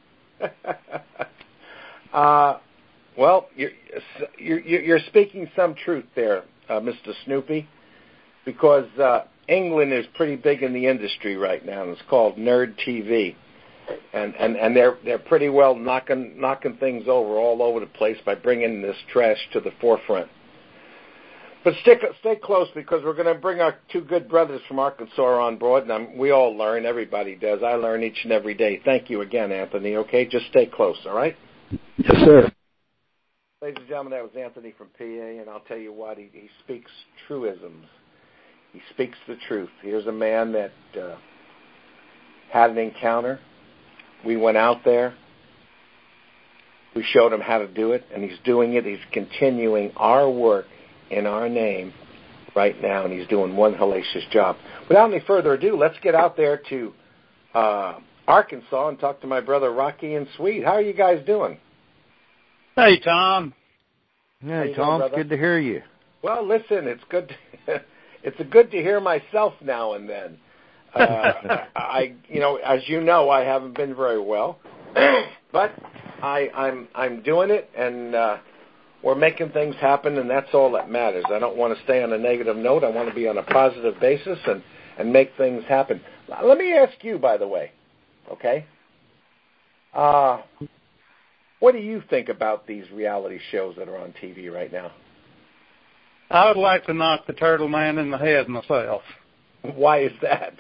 Speaker 11: Well, you're speaking some truth there, Mr. Snoopy, because England is pretty big in the industry right now, and it's called Nerd TV. And they're pretty well knocking things all over the place by bringing this trash to the forefront. But stay close, because we're going to bring our two good brothers from Arkansas on board, and we all learn. Everybody does. I learn each and every day. Thank you again, Anthony. Okay, just stay close. All right.
Speaker 15: Yes, sir.
Speaker 11: Ladies and gentlemen, that was Anthony from PA, and I'll tell you what, he speaks truisms. He speaks the truth. Here's a man that had an encounter. We went out there. We showed him how to do it, and he's doing it. He's continuing our work in our name right now, and he's doing one hellacious job. Without any further ado, let's get out there to Arkansas and talk to my brother Rocky and Sweet. How are you guys doing?
Speaker 16: Hey, Tom.
Speaker 10: Hey, Tom. It's good to hear you.
Speaker 11: Well, listen, it's good. It's good to hear myself now and then. As you know, I haven't been very well, but I'm doing it, and we're making things happen, and that's all that matters. I don't want to stay on a negative note. I want to be on a positive basis and make things happen. Let me ask you, by the way, okay? What do you think about these reality shows that are on TV right now?
Speaker 16: I would like to knock the turtle man in the head myself.
Speaker 11: Why is that?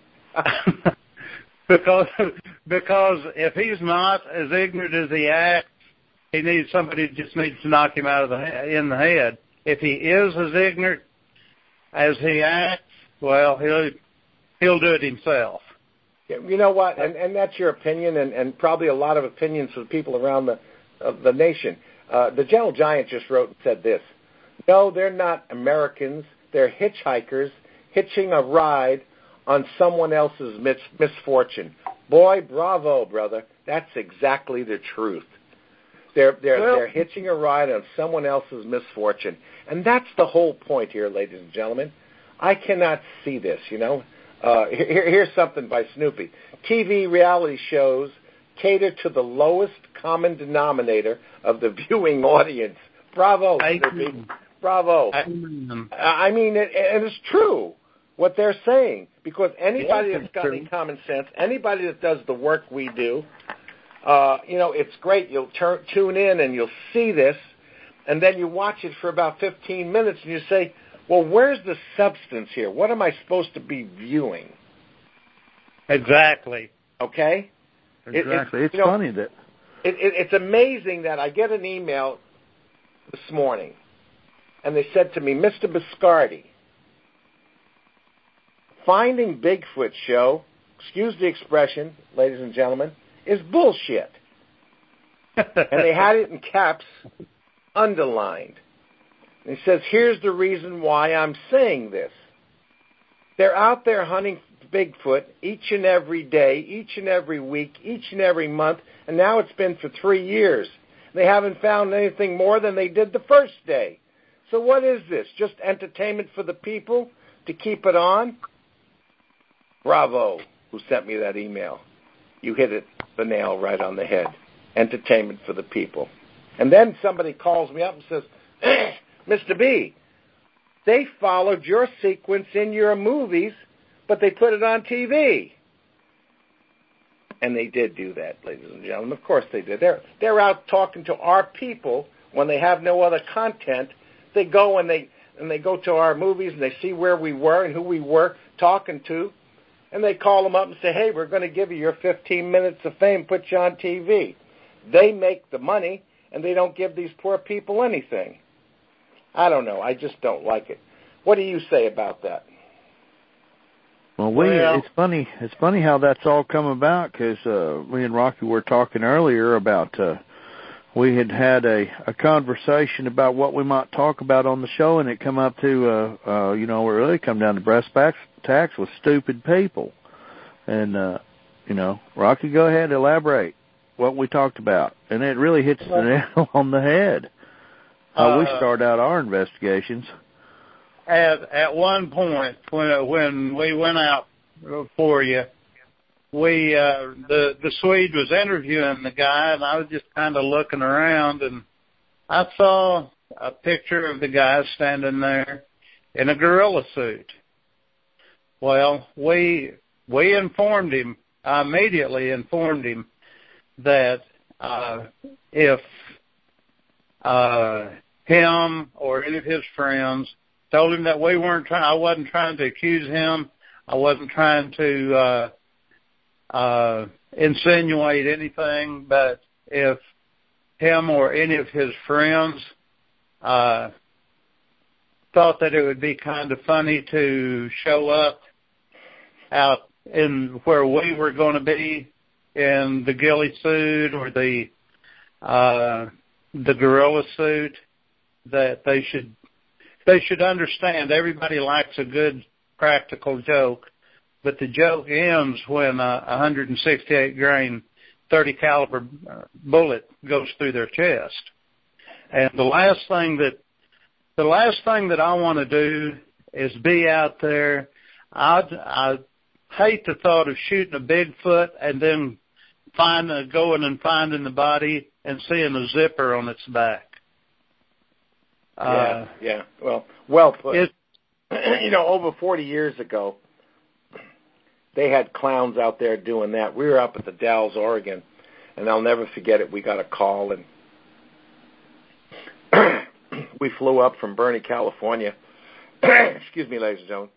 Speaker 16: Because if he's not as ignorant as he acts, somebody just needs to knock him out in the head. If he is as ignorant as he acts, well, he'll do it himself.
Speaker 11: You know what? And that's your opinion, and probably a lot of opinions of people around the nation. The Gentle Giant just wrote and said this: no, they're not Americans. They're hitchhikers hitching a ride on someone else's misfortune. Boy, bravo, brother. That's exactly the truth. They're hitching a ride on someone else's misfortune. And that's the whole point here, ladies and gentlemen. I cannot see this, Here's something by Snoopy. TV reality shows cater to the lowest common denominator of the viewing audience. Bravo, Snoopy. Bravo. I mean, and it's true what they're saying, because anybody that's got any common sense, anybody that does the work we do, it's great. You'll tune in and you'll see this, and then you watch it for about 15 minutes and you say, well, where's the substance here? What am I supposed to be viewing?
Speaker 16: Exactly.
Speaker 11: Okay?
Speaker 10: Exactly. It's funny that...
Speaker 11: It's amazing that I get an email this morning, and they said to me, Mr. Biscardi, Finding Bigfoot show, excuse the expression, ladies and gentlemen, is bullshit. And they had it in caps, underlined. And he says, here's the reason why I'm saying this. They're out there hunting Bigfoot each and every day, each and every week, each and every month, and now it's been for 3 years. They haven't found anything more than they did the first day. So what is this? Just entertainment for the people to keep it on? Bravo, who sent me that email. You hit the nail right on the head. Entertainment for the people. And then somebody calls me up and says, Mr. B, they followed your sequence in your movies, but they put it on TV. And they did do that, ladies and gentlemen. Of course they did. They're out talking to our people when they have no other content. They go and they go to our movies and they see where we were and who we were talking to. And they call them up and say, hey, we're going to give you your 15 minutes of fame, put you on TV. They make the money, and they don't give these poor people anything. I don't know. I just don't like it. What do you say about that?
Speaker 10: Well, it's funny. It's funny how that's all come about, because me and Rocky were talking earlier about we had a conversation about what we might talk about on the show, and it come up to it really come down to brass tacks with stupid people. And Rocky, go ahead, elaborate what we talked about, and it really hits the nail on the head. How we start out our investigations.
Speaker 16: At one point, when we went out for you, the Swede was interviewing the guy, and I was just kind of looking around, and I saw a picture of the guy standing there in a gorilla suit. Well, we informed him. I immediately informed him that if him or any of his friends told him that I wasn't trying to accuse him. I wasn't trying to insinuate anything, but if him or any of his friends thought that it would be kind of funny to show up out in where we were going to be in the ghillie suit or the gorilla suit, that they should understand everybody likes a good practical joke, but the joke ends when a 168 grain 30 caliber bullet goes through their chest. And the last thing that I want to do is be out there. I hate the thought of shooting a Bigfoot and then going and finding the body and seeing a zipper on its back.
Speaker 11: Yeah. Well put. Over 40 years ago, they had clowns out there doing that. We were up at the Dalles, Oregon, and I'll never forget it. We got a call, and we flew up from Bernie, California. Excuse me, ladies and gentlemen.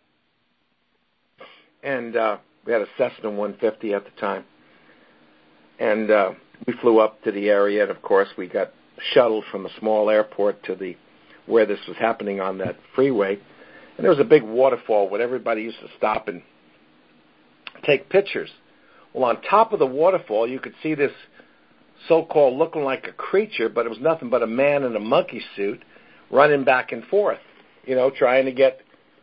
Speaker 11: And we had a Cessna 150 at the time. And we flew up to the area, and, of course, we got shuttled from a small airport to where this was happening on that freeway. And there was a big waterfall where everybody used to stop and take pictures. Well, on top of the waterfall, you could see this so-called looking like a creature, but it was nothing but a man in a monkey suit running back and forth, trying to get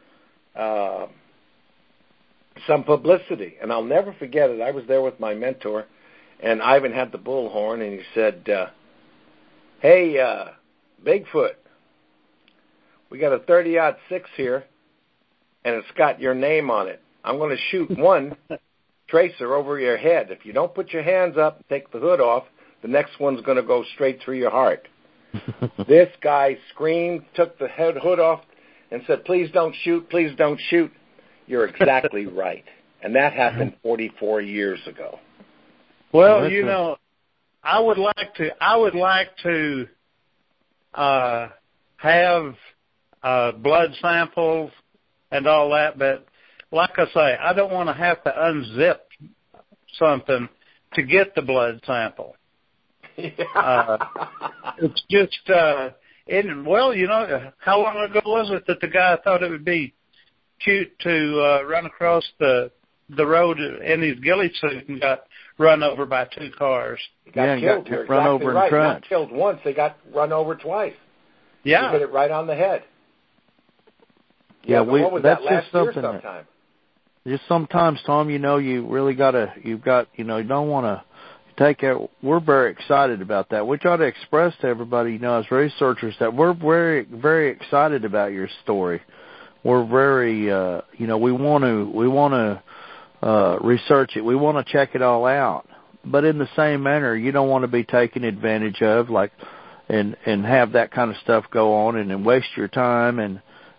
Speaker 11: some publicity. And I'll never forget it. I was there with my mentor, and Ivan had the bullhorn, and he said, hey, Bigfoot, we got a 30-06 here, and it's got your name on it. I'm going to shoot one tracer over your head. If you don't put your hands up and take the hood off, the next one's going to go straight through your heart. This guy screamed, took the hood off, and said, please don't shoot, please don't shoot. You're exactly right. And that happened 44 years ago.
Speaker 16: Well, I would like to have blood samples and all that, but like I say, I don't want to have to unzip something to get the blood sample. It's just, how long ago was it that the guy thought it would be cute to run across the road in his ghillie suit and got run over by two cars?
Speaker 11: Got killed. You're run over right. Not killed once, they got run over twice.
Speaker 16: Yeah.
Speaker 11: You hit it right on the head.
Speaker 17: Yeah,
Speaker 11: what was
Speaker 17: that's
Speaker 11: that last
Speaker 17: just something
Speaker 11: year sometime?
Speaker 17: Just sometimes, Tom, you really you don't want to take it. We're very excited about that. We try to express to everybody, as researchers, that we're very, very excited about your story. We're very, we want to research it. We want to check it all out. But in the same manner, you don't want to be taken advantage of, and have that kind of stuff go on and waste your time and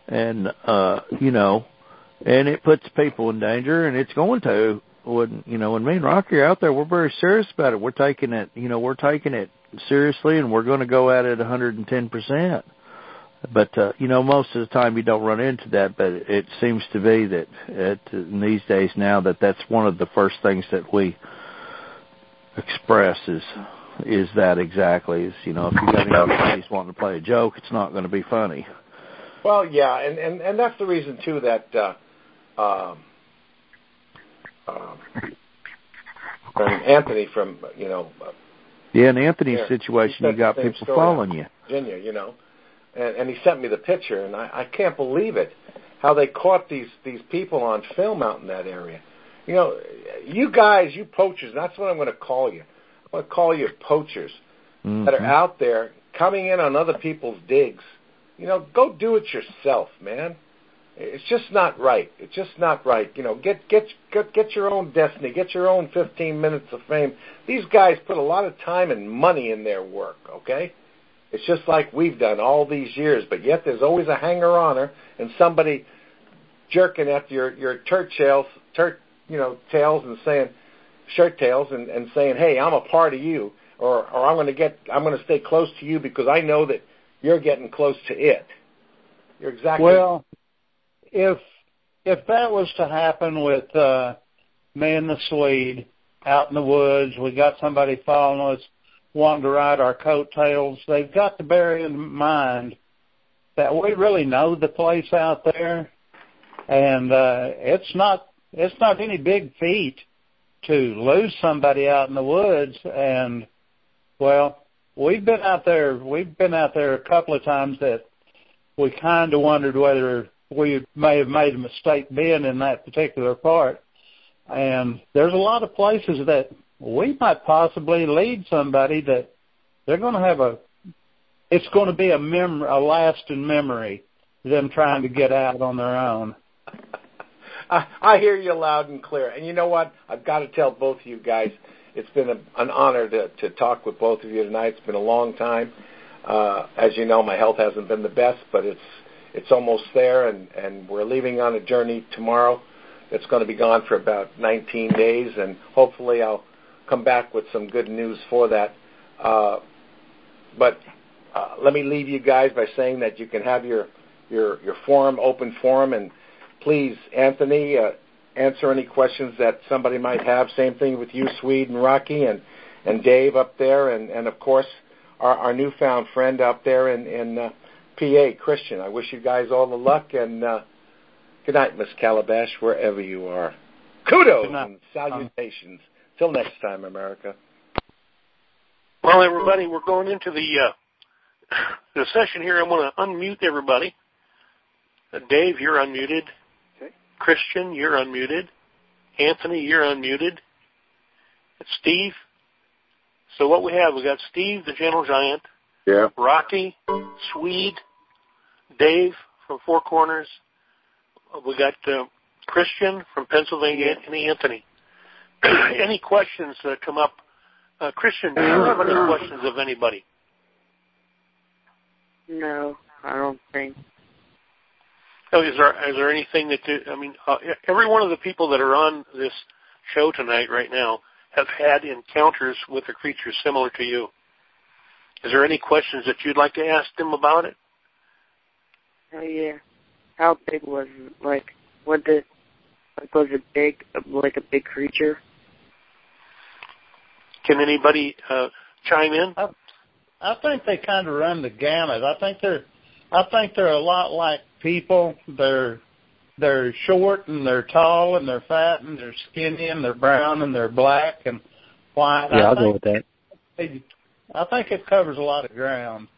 Speaker 17: it puts people in danger, and it's going to. When me and Rocky are out there, we're very serious about it. We're taking it seriously, and we're going to go at it 110%. But, most of the time you don't run into that, but it seems to be that in these days now that's one of the first things that we express is that exactly. If you got anybody wanting to play a joke, it's not going to be funny.
Speaker 11: Well, yeah, and that's the reason, too, that Anthony from,
Speaker 17: Yeah, in Anthony's situation, you got people following you.
Speaker 11: Virginia, and he sent me the picture, and I can't believe it, how they caught these people on film out in that area. You guys, you poachers, that's what I'm going to call you. I'm going to call you poachers that are out there coming in on other people's digs. Go do it yourself, man. It's just not right. It's just not right. Get your own destiny. Get your own 15 minutes of fame. These guys put a lot of time and money in their work, okay? It's just like we've done all these years, but yet there's always a hanger-oner and somebody jerking at your tails and saying, shirt tails and saying, hey, I'm a part of you, or I'm going to stay close to you because I know that you're getting close to it. You're exactly.
Speaker 16: Well, if that was to happen with me and the Swede out in the woods, we got somebody following us, wanting to ride our coattails, they've got to bear in mind that we really know the place out there, and it's not any big feat to lose somebody out in the woods. And well, we've been out there a couple of times that we kind of wondered whether we may have made a mistake being in that particular part. And there's a lot of places that we might possibly lead somebody that they're going to have it's going to be a lasting memory, them trying to get out on their own.
Speaker 11: I hear you loud and clear. And you know what? I've got to tell both of you guys, it's been an honor to talk with both of you tonight. It's been a long time. As you know, my health hasn't been the best, but it's almost there, and we're leaving on a journey tomorrow. It's going to be gone for about 19 days, and hopefully I'll come back with some good news for that. But let me leave you guys by saying that you can have your forum, open forum, and please, Anthony, answer any questions that somebody might have. Same thing with you, Swede and Rocky, and Dave up there, and of course, our newfound friend up there in PA, Christian. I wish you guys all the luck, and good night, Miss Calabash, wherever you are. Kudos and salutations. Till next time, America.
Speaker 12: Well, everybody, we're going into the session here. I'm going to unmute everybody. Dave, you're unmuted.
Speaker 14: Okay.
Speaker 12: Christian, you're unmuted. Anthony, you're unmuted. Steve. So what we got Steve, the Gentle Giant.
Speaker 2: Yeah.
Speaker 12: Rocky, Swede, Dave from Four Corners. We got Christian from Pennsylvania, and Anthony. Any questions that come up? Christian, do you have any questions of anybody?
Speaker 13: No, I don't think.
Speaker 12: Oh, is there anything that every one of the people that are on this show tonight right now have had encounters with a creature similar to you. Is there any questions that you'd like to ask them about it?
Speaker 13: Oh yeah. How big was it? Was it big, like a big creature?
Speaker 12: Can anybody chime in?
Speaker 16: I think they kind of run the gamut. I think they're a lot like people. They're short and they're tall and they're fat and they're skinny and they're brown and they're black and white.
Speaker 15: Yeah, I'll go with that.
Speaker 16: I think it covers a lot of ground.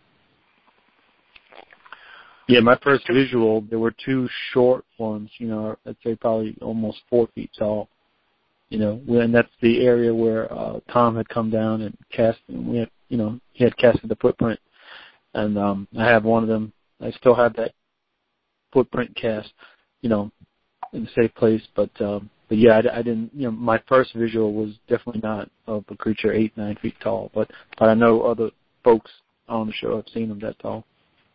Speaker 15: Yeah, my first visual, there were two short ones, I'd say probably almost 4 feet tall. And that's the area where Tom had come down and cast, and he had casted the footprint. And I have one of them. I still have that footprint cast, in a safe place. But yeah, I didn't. My first visual was definitely not of a creature 8-9 feet tall. But I know other folks on the show have seen them that tall.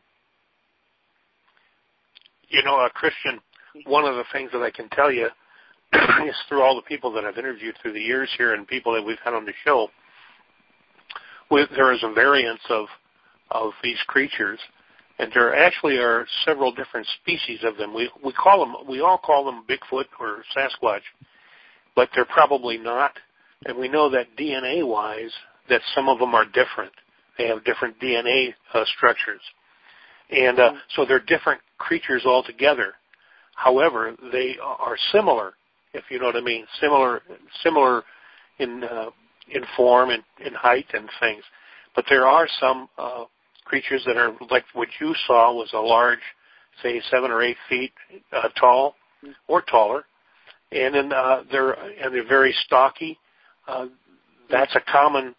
Speaker 12: Christian, one of the things that I can tell you is through all the people that I've interviewed through the years here and people that we've had on the show, there is a variance of these creatures, and there actually are several different species of them. We all call them Bigfoot or Sasquatch, but they're probably not. And we know that DNA-wise, that some of them are different. They have different DNA structures. And so they're different creatures altogether. However, they are similar, if you know what I mean, similar in form and in height and things. But there are some creatures that are like what you saw was a large, say 7 or 8 feet tall or taller, and then they're very stocky. That's a common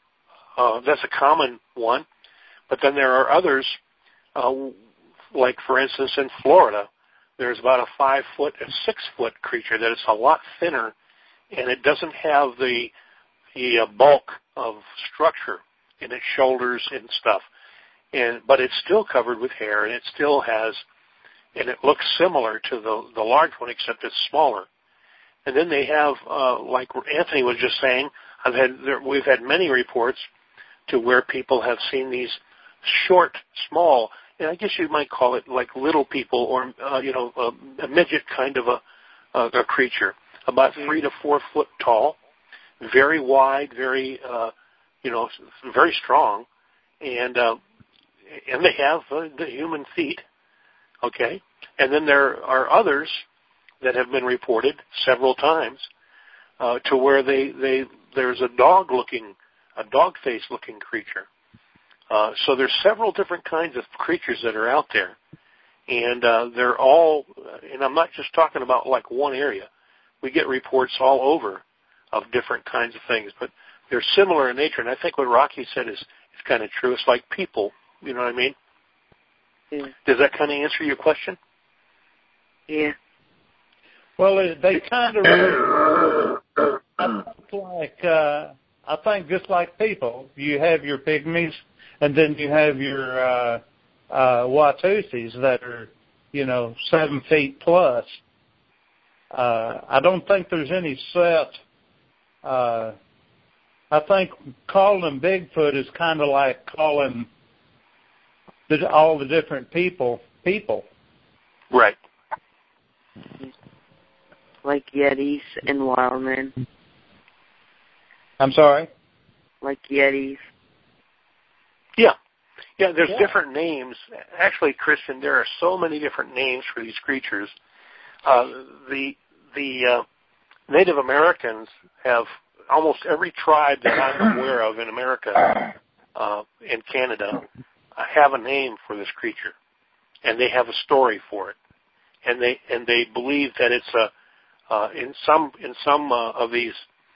Speaker 12: one. But then there are others. Like, for instance, in Florida, there's about a 5-foot and 6-foot creature that is a lot thinner, and it doesn't have the bulk of structure in its shoulders and stuff. but it's still covered with hair, and it still has, and it looks similar to the large one, except it's smaller. And then they have, like Anthony was just saying, we've had many reports to where people have seen these short, small, and I guess you might call it like little people, or a midget kind of a creature, about 3 to 4 foot tall, very wide, very very strong, and they have the human feet. Okay, and then there are others that have been reported several times to where there's a dog face looking creature. So there's several different kinds of creatures that are out there, and they're all. And I'm not just talking about like one area. We get reports all over of different kinds of things, but they're similar in nature. And I think what Rocky said is kind of true. It's like people. You know what I mean?
Speaker 13: Yeah.
Speaker 12: Does that kind of answer your question?
Speaker 13: Yeah.
Speaker 16: Well, they kind of I think just like people, you have your pygmies, and then you have your Watusis that are, 7 feet plus. I don't think there's any set. I think calling them Bigfoot is kind of like calling all the different people.
Speaker 12: Right.
Speaker 13: Like Yetis and Wildmen.
Speaker 16: I'm sorry?
Speaker 13: Like Yetis.
Speaker 12: Yeah, there's different names. Actually, Christian, there are so many different names for these creatures. The Native Americans have almost every tribe that I'm aware of in America and Canada have a name for this creature, and they have a story for it, and they believe that it's in some of these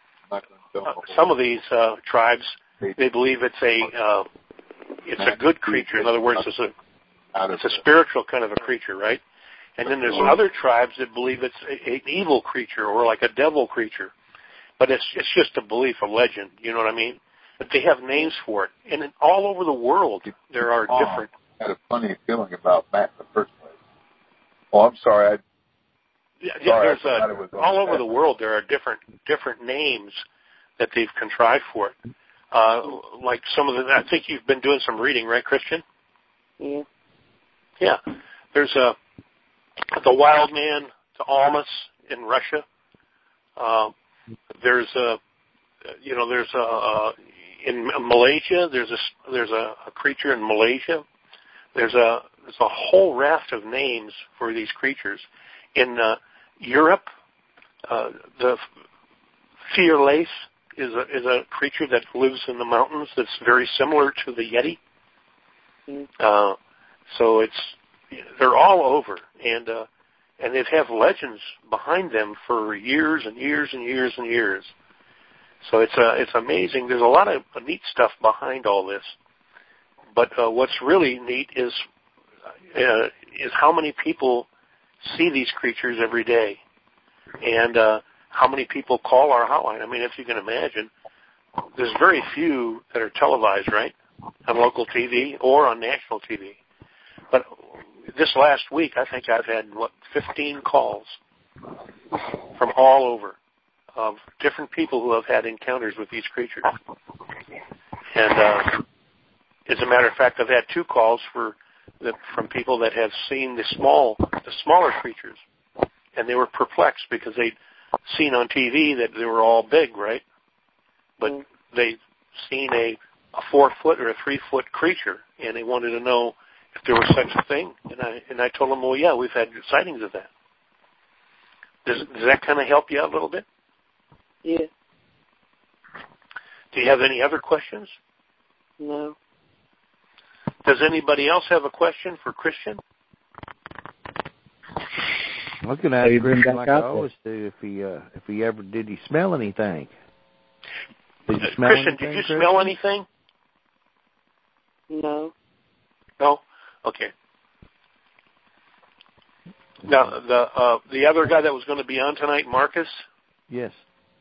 Speaker 12: tribes, they believe it's a good creature. In other words, it's a spiritual kind of a creature, right? And then there's other tribes that believe it's an evil creature or like a devil creature. But it's just a belief, a legend, you know what I mean? But they have names for it. And all over the world, there are different...
Speaker 18: I had a funny feeling about Matt in the first place. Oh, I'm sorry.
Speaker 12: All over the world, there are different names that they've contrived for it. Like some of the... I think you've been doing some reading, right, Christian?
Speaker 13: Yeah.
Speaker 12: Yeah. There's the wild man, the Almas in Russia. There's in Malaysia. There's a creature in Malaysia. There's a whole raft of names for these creatures. In Europe, the Fearlace is a creature that lives in the mountains that's very similar to the Yeti. So they're all over, and they have legends behind them for years and years and years and years. So it's amazing. There's a lot of neat stuff behind all this. But what's really neat is how many people see these creatures every day, and how many people call our hotline. I mean, if you can imagine, there's very few that are televised, right, on local TV or on national TV. But this last week, I think I've had, 15 calls from all over of different people who have had encounters with these creatures. And as a matter of fact, I've had 2 calls from people that have seen the smaller creatures, and they were perplexed because they'd seen on TV that they were all big, right? But they'd seen a 4-foot or a 3-foot creature, and they wanted to know if there was such a thing. And I told them, well, yeah, we've had sightings of that. Does that kind of help you out a little bit?
Speaker 13: Yeah.
Speaker 12: Do you have any other questions?
Speaker 13: No.
Speaker 12: Does anybody else have a question for Christian?
Speaker 17: I'm looking at Christian like I always do. If he ever did he smell anything? Did you smell
Speaker 12: Christian,
Speaker 17: anything,
Speaker 12: did you smell anything?
Speaker 13: No.
Speaker 12: No? Okay. Now, the other guy that was going to be on tonight, Marcus?
Speaker 17: Yes.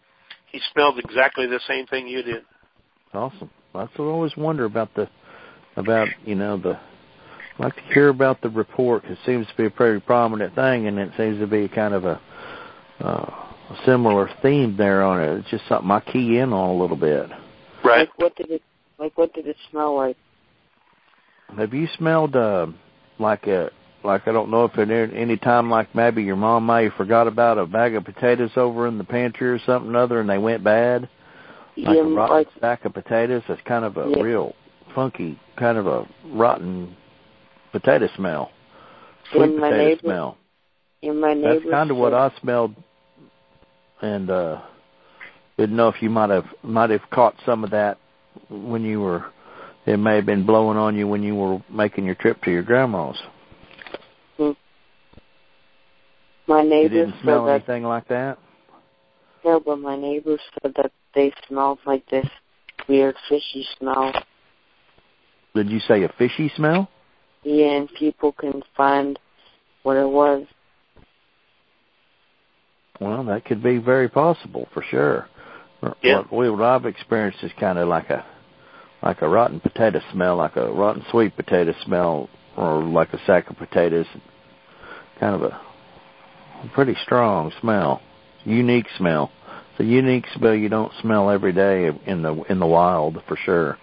Speaker 12: He smelled exactly the same thing you did.
Speaker 17: Awesome. That's what I always wonder about the about, you know, I'd like to hear about the report. It seems to be a pretty prominent thing, and it seems to be kind of a similar theme there on it. It's just something I key in on a little bit.
Speaker 13: Right. What did it smell like?
Speaker 17: Have you smelled like I don't know if at any time, like maybe your mom may have forgot about a bag of potatoes over in the pantry or something or other, and they went bad? Like a rotten sack of potatoes? That's kind of a real funky, kind of a rotten potato smell. Sweet potato smell. That's kind of what I smelled, and didn't know if you might have caught some of that when you were. It may have been blowing on you when you were making your trip to your grandma's.
Speaker 13: My neighbors
Speaker 17: you didn't smell anything like that?
Speaker 13: No, but my neighbors said that they smelled like this weird fishy smell.
Speaker 17: Did you say a fishy smell?
Speaker 13: Yeah, and people can find what it was.
Speaker 17: Well, that could be very possible for sure.
Speaker 12: Yeah.
Speaker 17: What I've experienced is kind of like a rotten potato smell, like a rotten sweet potato smell, or like a sack of potatoes. Kind of a pretty strong smell, unique smell. It's a unique smell you don't smell every day in the wild for sure.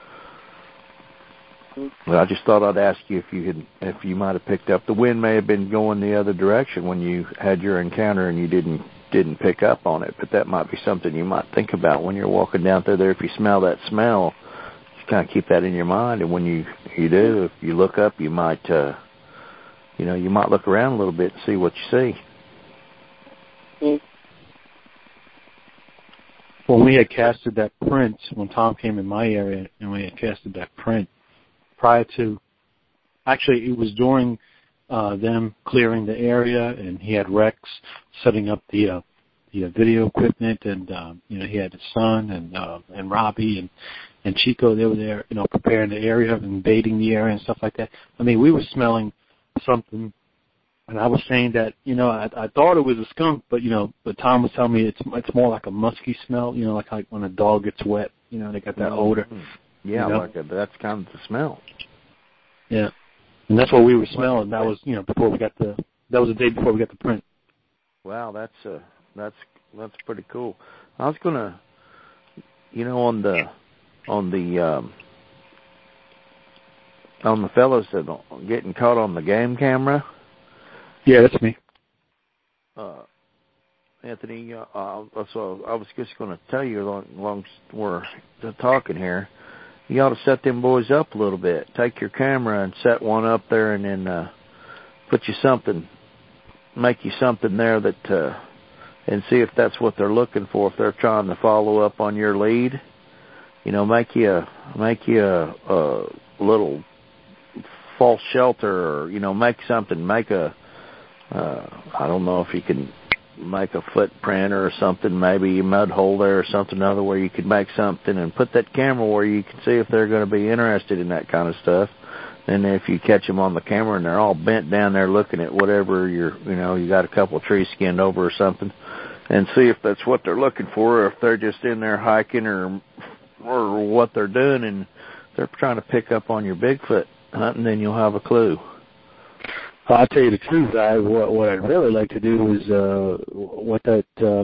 Speaker 17: But I just thought I'd ask you if you might have picked up. The wind may have been going the other direction when you had your encounter and you didn't pick up on it. But that might be something you might think about when you're walking down through there. If you smell that smell, just kind of keep that in your mind. And when you do, if you look up, you might you might look around a little bit and see what you see.
Speaker 15: When we had casted that print, when Tom came in my area and we had casted that print, prior to, actually it was during them clearing the area, and he had Rex setting up the video equipment, and he had his son and Robbie and Chico. They were there, preparing the area and baiting the area and stuff like that. I mean, we were smelling something, and I was saying that I thought it was a skunk, but Tom was telling me it's more like a musky smell, like when a dog gets wet, they got that odor.
Speaker 17: Yeah, that's kind of the smell.
Speaker 15: Yeah, and that's what we were smelling. That was before we got that was the day before we got the print.
Speaker 17: Wow, that's pretty cool. I was gonna, on the fellows that are getting caught on the game camera.
Speaker 15: Yeah, that's me.
Speaker 17: Anthony, so I was just going to tell you, long we're talking here, you ought to set them boys up a little bit. Take your camera and set one up there, and then make you something there that, and see if that's what they're looking for. If they're trying to follow up on your lead, make you a little false shelter, or make I don't know if you can make a footprint or something, maybe a mud hole there or something other where you could make something and put that camera where you can see if they're going to be interested in that kind of stuff. And if you catch them on the camera and they're all bent down there looking at whatever you got a couple of trees skinned over or something, and see if that's what they're looking for, or if they're just in there hiking or what they're doing and they're trying to pick up on your Bigfoot hunting, then you'll have a clue.
Speaker 15: I'll tell you the truth. What I'd really like to do is what that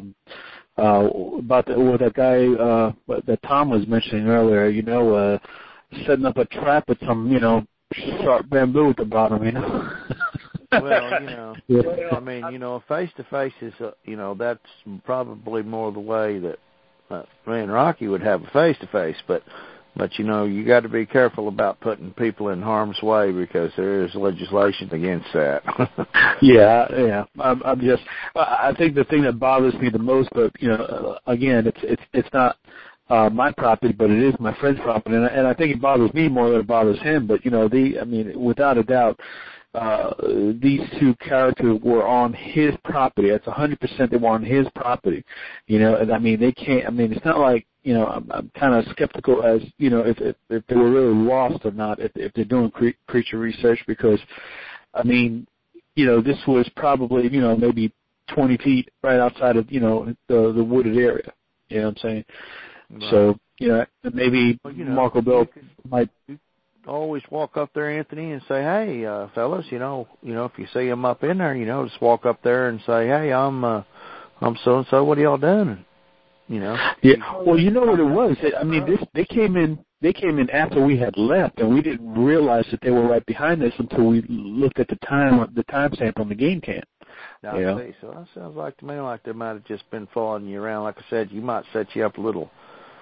Speaker 15: guy that Tom was mentioning earlier. Setting up a trap with some sharp bamboo at the bottom.
Speaker 17: Well, I mean, face-to-face is that's probably more the way that me and Rocky would have a face-to-face, but you got to be careful about putting people in harm's way because there is legislation against that.
Speaker 15: Yeah. I think the thing that bothers me the most, but again, it's not my property, but it is my friend's property, and I think it bothers me more than it bothers him. But without a doubt, these two characters were on his property. That's 100% they were on his property. And I mean, they can't. I mean, it's not like I'm kind of skeptical as if they were really lost or not if they're doing creature research, because I mean, this was probably maybe 20 feet right outside of the wooded area. You know what I'm saying? Right. So maybe Marco Bill might.
Speaker 17: always walk up there, Anthony, and say, "Hey, fellas, you know, if you see them up in there, just walk up there and say, "Hey, I'm so and so. What are y'all doing?"
Speaker 15: Yeah. Well, you know what it was? I mean, they came in after we had left, and we didn't realize that they were right behind us until we looked at the timestamp on the game cam.
Speaker 17: I see. So that sounds like to me like they might have just been following you around. Like I said, you might set you up a little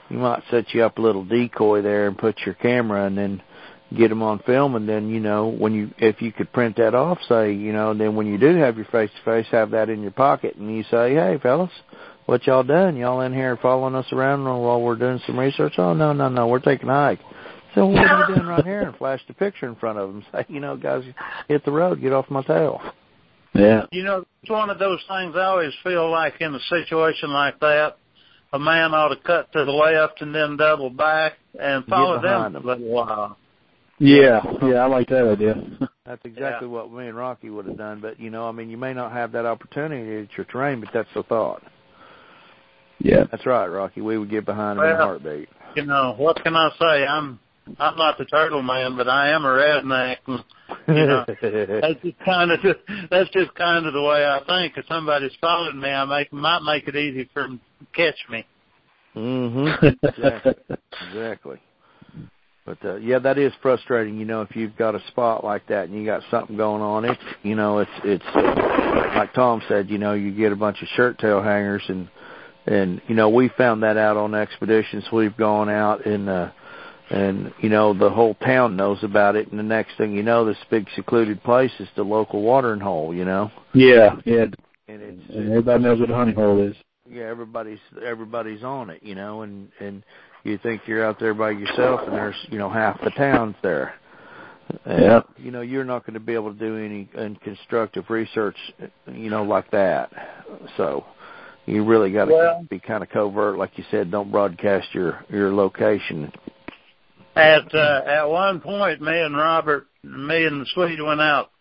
Speaker 17: decoy there and put your camera and then get them on film, and then if you could print that off, say, then when you do have your face to face, have that in your pocket, and you say, "Hey, fellas, what y'all done? Y'all in here following us around while we're doing some research?" "Oh, no, we're taking a hike." "So what are you doing right here?" And flash the picture in front of them. Say, "Guys, hit the road, get off my tail."
Speaker 15: Yeah.
Speaker 16: It's one of those things I always feel like in a situation like that, a man ought to cut to the left and then double back and follow them for a little while.
Speaker 15: Yeah, I like that idea.
Speaker 17: That's exactly what me and Rocky would have done. But, you may not have that opportunity at your terrain, but that's the thought.
Speaker 15: Yeah.
Speaker 17: That's right, Rocky. We would get behind him in a heartbeat.
Speaker 16: What can I say? I'm not the turtle man, but I am a redneck. And, that's just kind of the way I think. If somebody's following me, I might make it easy for them to catch me.
Speaker 17: Exactly. But that is frustrating. If you've got a spot like that and you got something going on, it's like Tom said. You get a bunch of shirt tail hangers, and we found that out on expeditions. We've gone out and the whole town knows about it, and the next thing you know, this big secluded place is the local watering hole.
Speaker 15: Yeah. And everybody knows what a honey hole is.
Speaker 17: Yeah, everybody's on it, and you think you're out there by yourself, and there's half the town's there. And, you're not going to be able to do any constructive research, like that. So you really got to be kind of covert, like you said. Don't broadcast your location.
Speaker 16: At one point, me and the Swede went out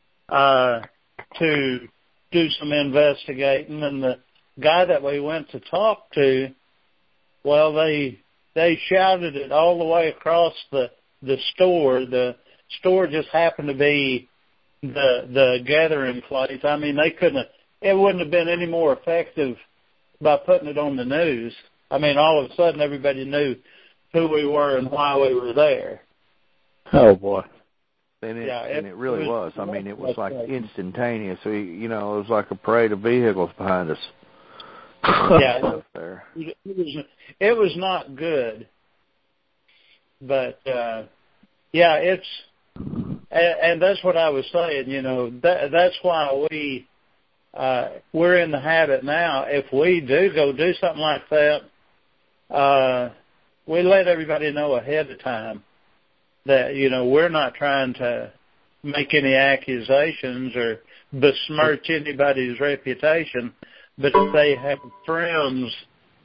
Speaker 16: to do some investigating, and the guy that we went to talk to, well, they shouted it all the way across the store. The store just happened to be the gathering place. I mean, it wouldn't have been any more effective by putting it on the news. I mean, all of a sudden everybody knew who we were and why we were there.
Speaker 15: Oh boy.
Speaker 17: And it really was. I mean, it was like instantaneous. It was like a parade of vehicles behind us.
Speaker 16: Yeah, it was not good, but it's and that's what I was saying. That's why we're in the habit now. If we do go do something like that, we let everybody know ahead of time that we're not trying to make any accusations or besmirch anybody's reputation. But if they have friends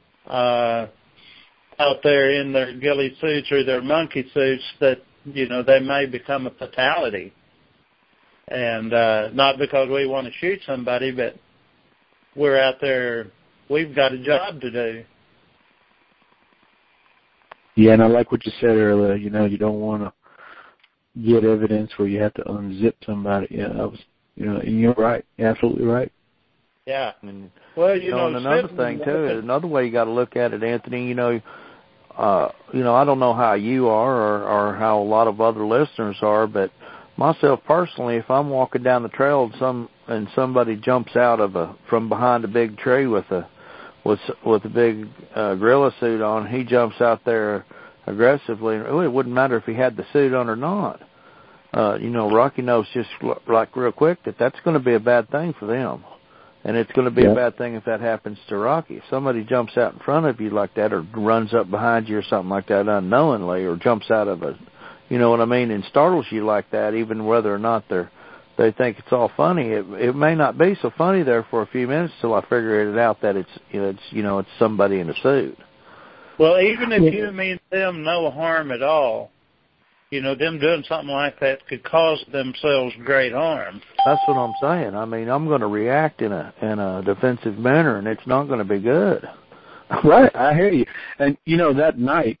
Speaker 16: out there in their ghillie suits or their monkey suits, that they may become a fatality, and not because we want to shoot somebody, but we're out there. We've got a job to do.
Speaker 15: Yeah, and I like what you said earlier. You don't want to get evidence where you have to unzip somebody. Yeah, and you're right. You're absolutely right.
Speaker 16: Yeah.
Speaker 17: Well, and another thing too, another way you got to look at it, Anthony. I don't know how you are or how a lot of other listeners are, but myself personally, if I'm walking down the trail and somebody jumps out from behind a big tree with a big gorilla suit on, he jumps out there aggressively. It wouldn't matter if he had the suit on or not. Rocky knows just like real quick that's going to be a bad thing for them. And it's going to be a bad thing if that happens to Rocky. If somebody jumps out in front of you like that or runs up behind you or something like that unknowingly or jumps out of and startles you like that, even whether or not they think it's all funny, it may not be so funny there for a few minutes till I figure it out that it's somebody in a suit.
Speaker 16: Well, even if you mean them no harm at all, them doing something like that could cause themselves great harm.
Speaker 17: That's what I'm saying. I mean, I'm going to react in a defensive manner, and it's not going to be good.
Speaker 15: Right, I hear you. And, that night,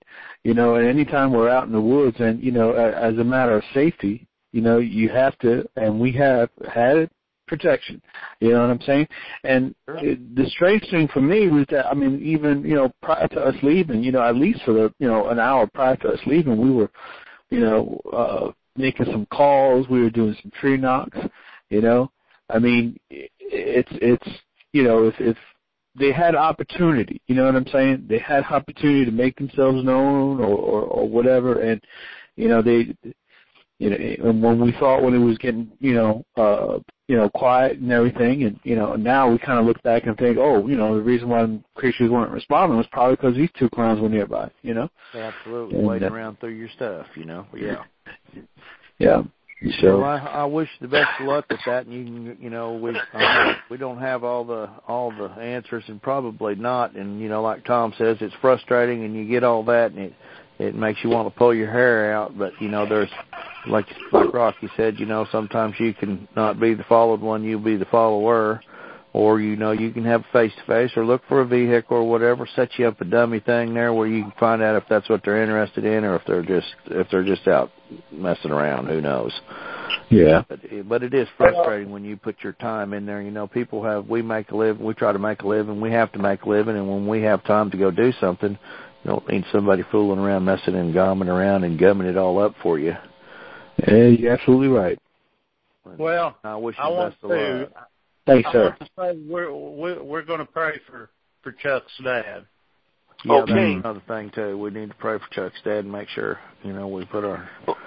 Speaker 15: You know, and anytime we're out in the woods, and you know, as a matter of safety, you know, you have to, and we have had protection. You know what I'm saying? And the strange thing for me was that, I mean, even, you know, prior to us leaving, you know, at least for the, you know, an hour prior to us leaving, we were, you know, making some calls. We were doing some tree knocks. You know, I mean, it's you know, if they had opportunity, you know what I'm saying? They had opportunity to make themselves known or whatever, and you know, they, you know, and when we thought when it was getting, you know, quiet and everything, and you know, now we kind of look back and think, oh, you know, the reason why the creatures weren't responding was probably because these two clowns were nearby, you know.
Speaker 17: Absolutely, waiting around through your stuff, you know. Yeah.
Speaker 15: Yeah. So,
Speaker 17: well, I wish you the best of luck with that, and you know, we don't have all the answers, and probably not. And you know, like Tom says, it's frustrating, and you get all that, and it makes you want to pull your hair out. But you know, there's like Rocky said, you know, sometimes you can not be the followed one, you'll be the follower. Or, you know, you can have face-to-face or look for a vehicle or whatever, set you up a dummy thing there where you can find out if that's what they're interested in or if they're just out messing around. Who knows?
Speaker 15: Yeah.
Speaker 17: But it is frustrating when you put your time in there. You know, we make a living, we try to make a living, we have to make a living, and when we have time to go do something, you don't need somebody fooling around, messing and gumming around and gumming it all up for you.
Speaker 15: Yeah, you're absolutely right.
Speaker 16: Well,
Speaker 17: I wish you the best of luck.
Speaker 15: Thanks, sir.
Speaker 16: We're going to pray for Chuck's dad.
Speaker 17: Yeah, okay. That's another thing too. We need to pray for Chuck's dad and make sure, you know, we put our.
Speaker 12: Well,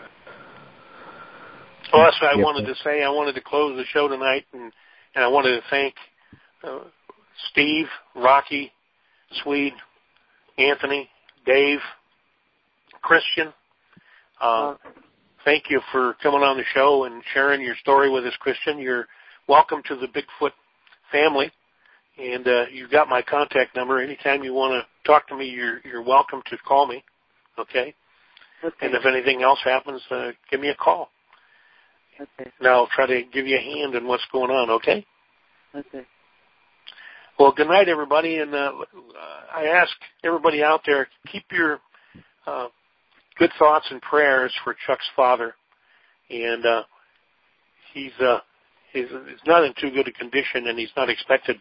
Speaker 12: that's what I wanted to say. I wanted to close the show tonight, and I wanted to thank Steve, Rocky, Swede, Anthony, Dave, Christian. Thank you for coming on the show and sharing your story with us, Christian. You're welcome to the Bigfoot family, and you've got my contact number. Anytime you want to talk to me, you're welcome to call me, okay? And if anything else happens, give me a call.
Speaker 13: Okay.
Speaker 12: And I'll try to give you a hand in what's going on, okay?
Speaker 13: Okay.
Speaker 12: Well, good night, everybody, and I ask everybody out there, keep your good thoughts and prayers for Chuck's father, and he's not in too good a condition, and he's not expected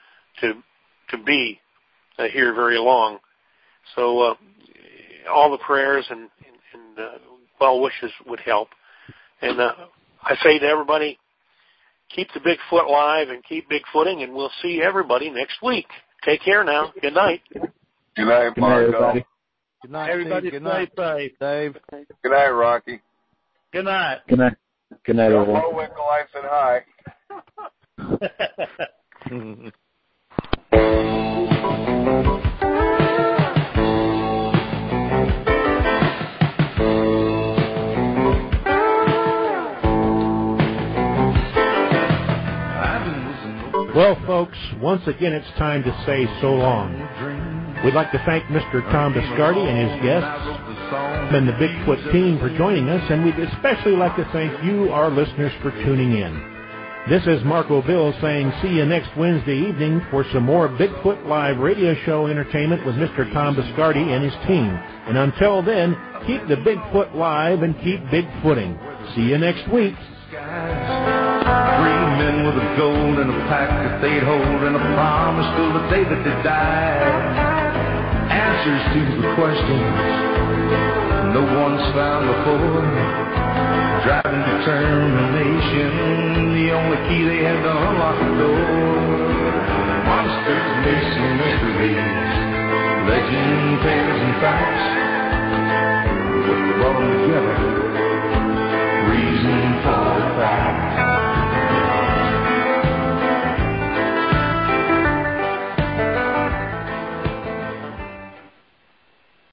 Speaker 12: to be here very long. So all the prayers and well wishes would help. And I say to everybody, keep the Bigfoot alive and keep Bigfooting, and we'll see everybody next week. Take care now. Good night.
Speaker 18: Good night, Marco.
Speaker 17: Good night,
Speaker 16: everybody.
Speaker 17: Steve. Good night, Dave.
Speaker 18: Good night, Rocky.
Speaker 16: Good night.
Speaker 15: Good night. Good night, everyone.
Speaker 18: Hello, Winkle. I said hi.
Speaker 10: Well, folks, once again, it's time to say so long. We'd like to thank Mr. Tom Biscardi and his guests and the Bigfoot team for joining us, and we'd especially like to thank you, our listeners, for tuning in. This is Marco Bill saying see you next Wednesday evening for some more Bigfoot Live radio show entertainment with Mr. Tom Biscardi and his team. And until then, keep the Bigfoot live and keep Bigfooting. See you next week.
Speaker 9: Three men with a gold and a pack that they'd hold and a promise till the day that they died. Answers to the questions no one's found before. Driving determination, the only key they had to unlock the door. Monsters, myths, and mysteries, legend, tales, and facts.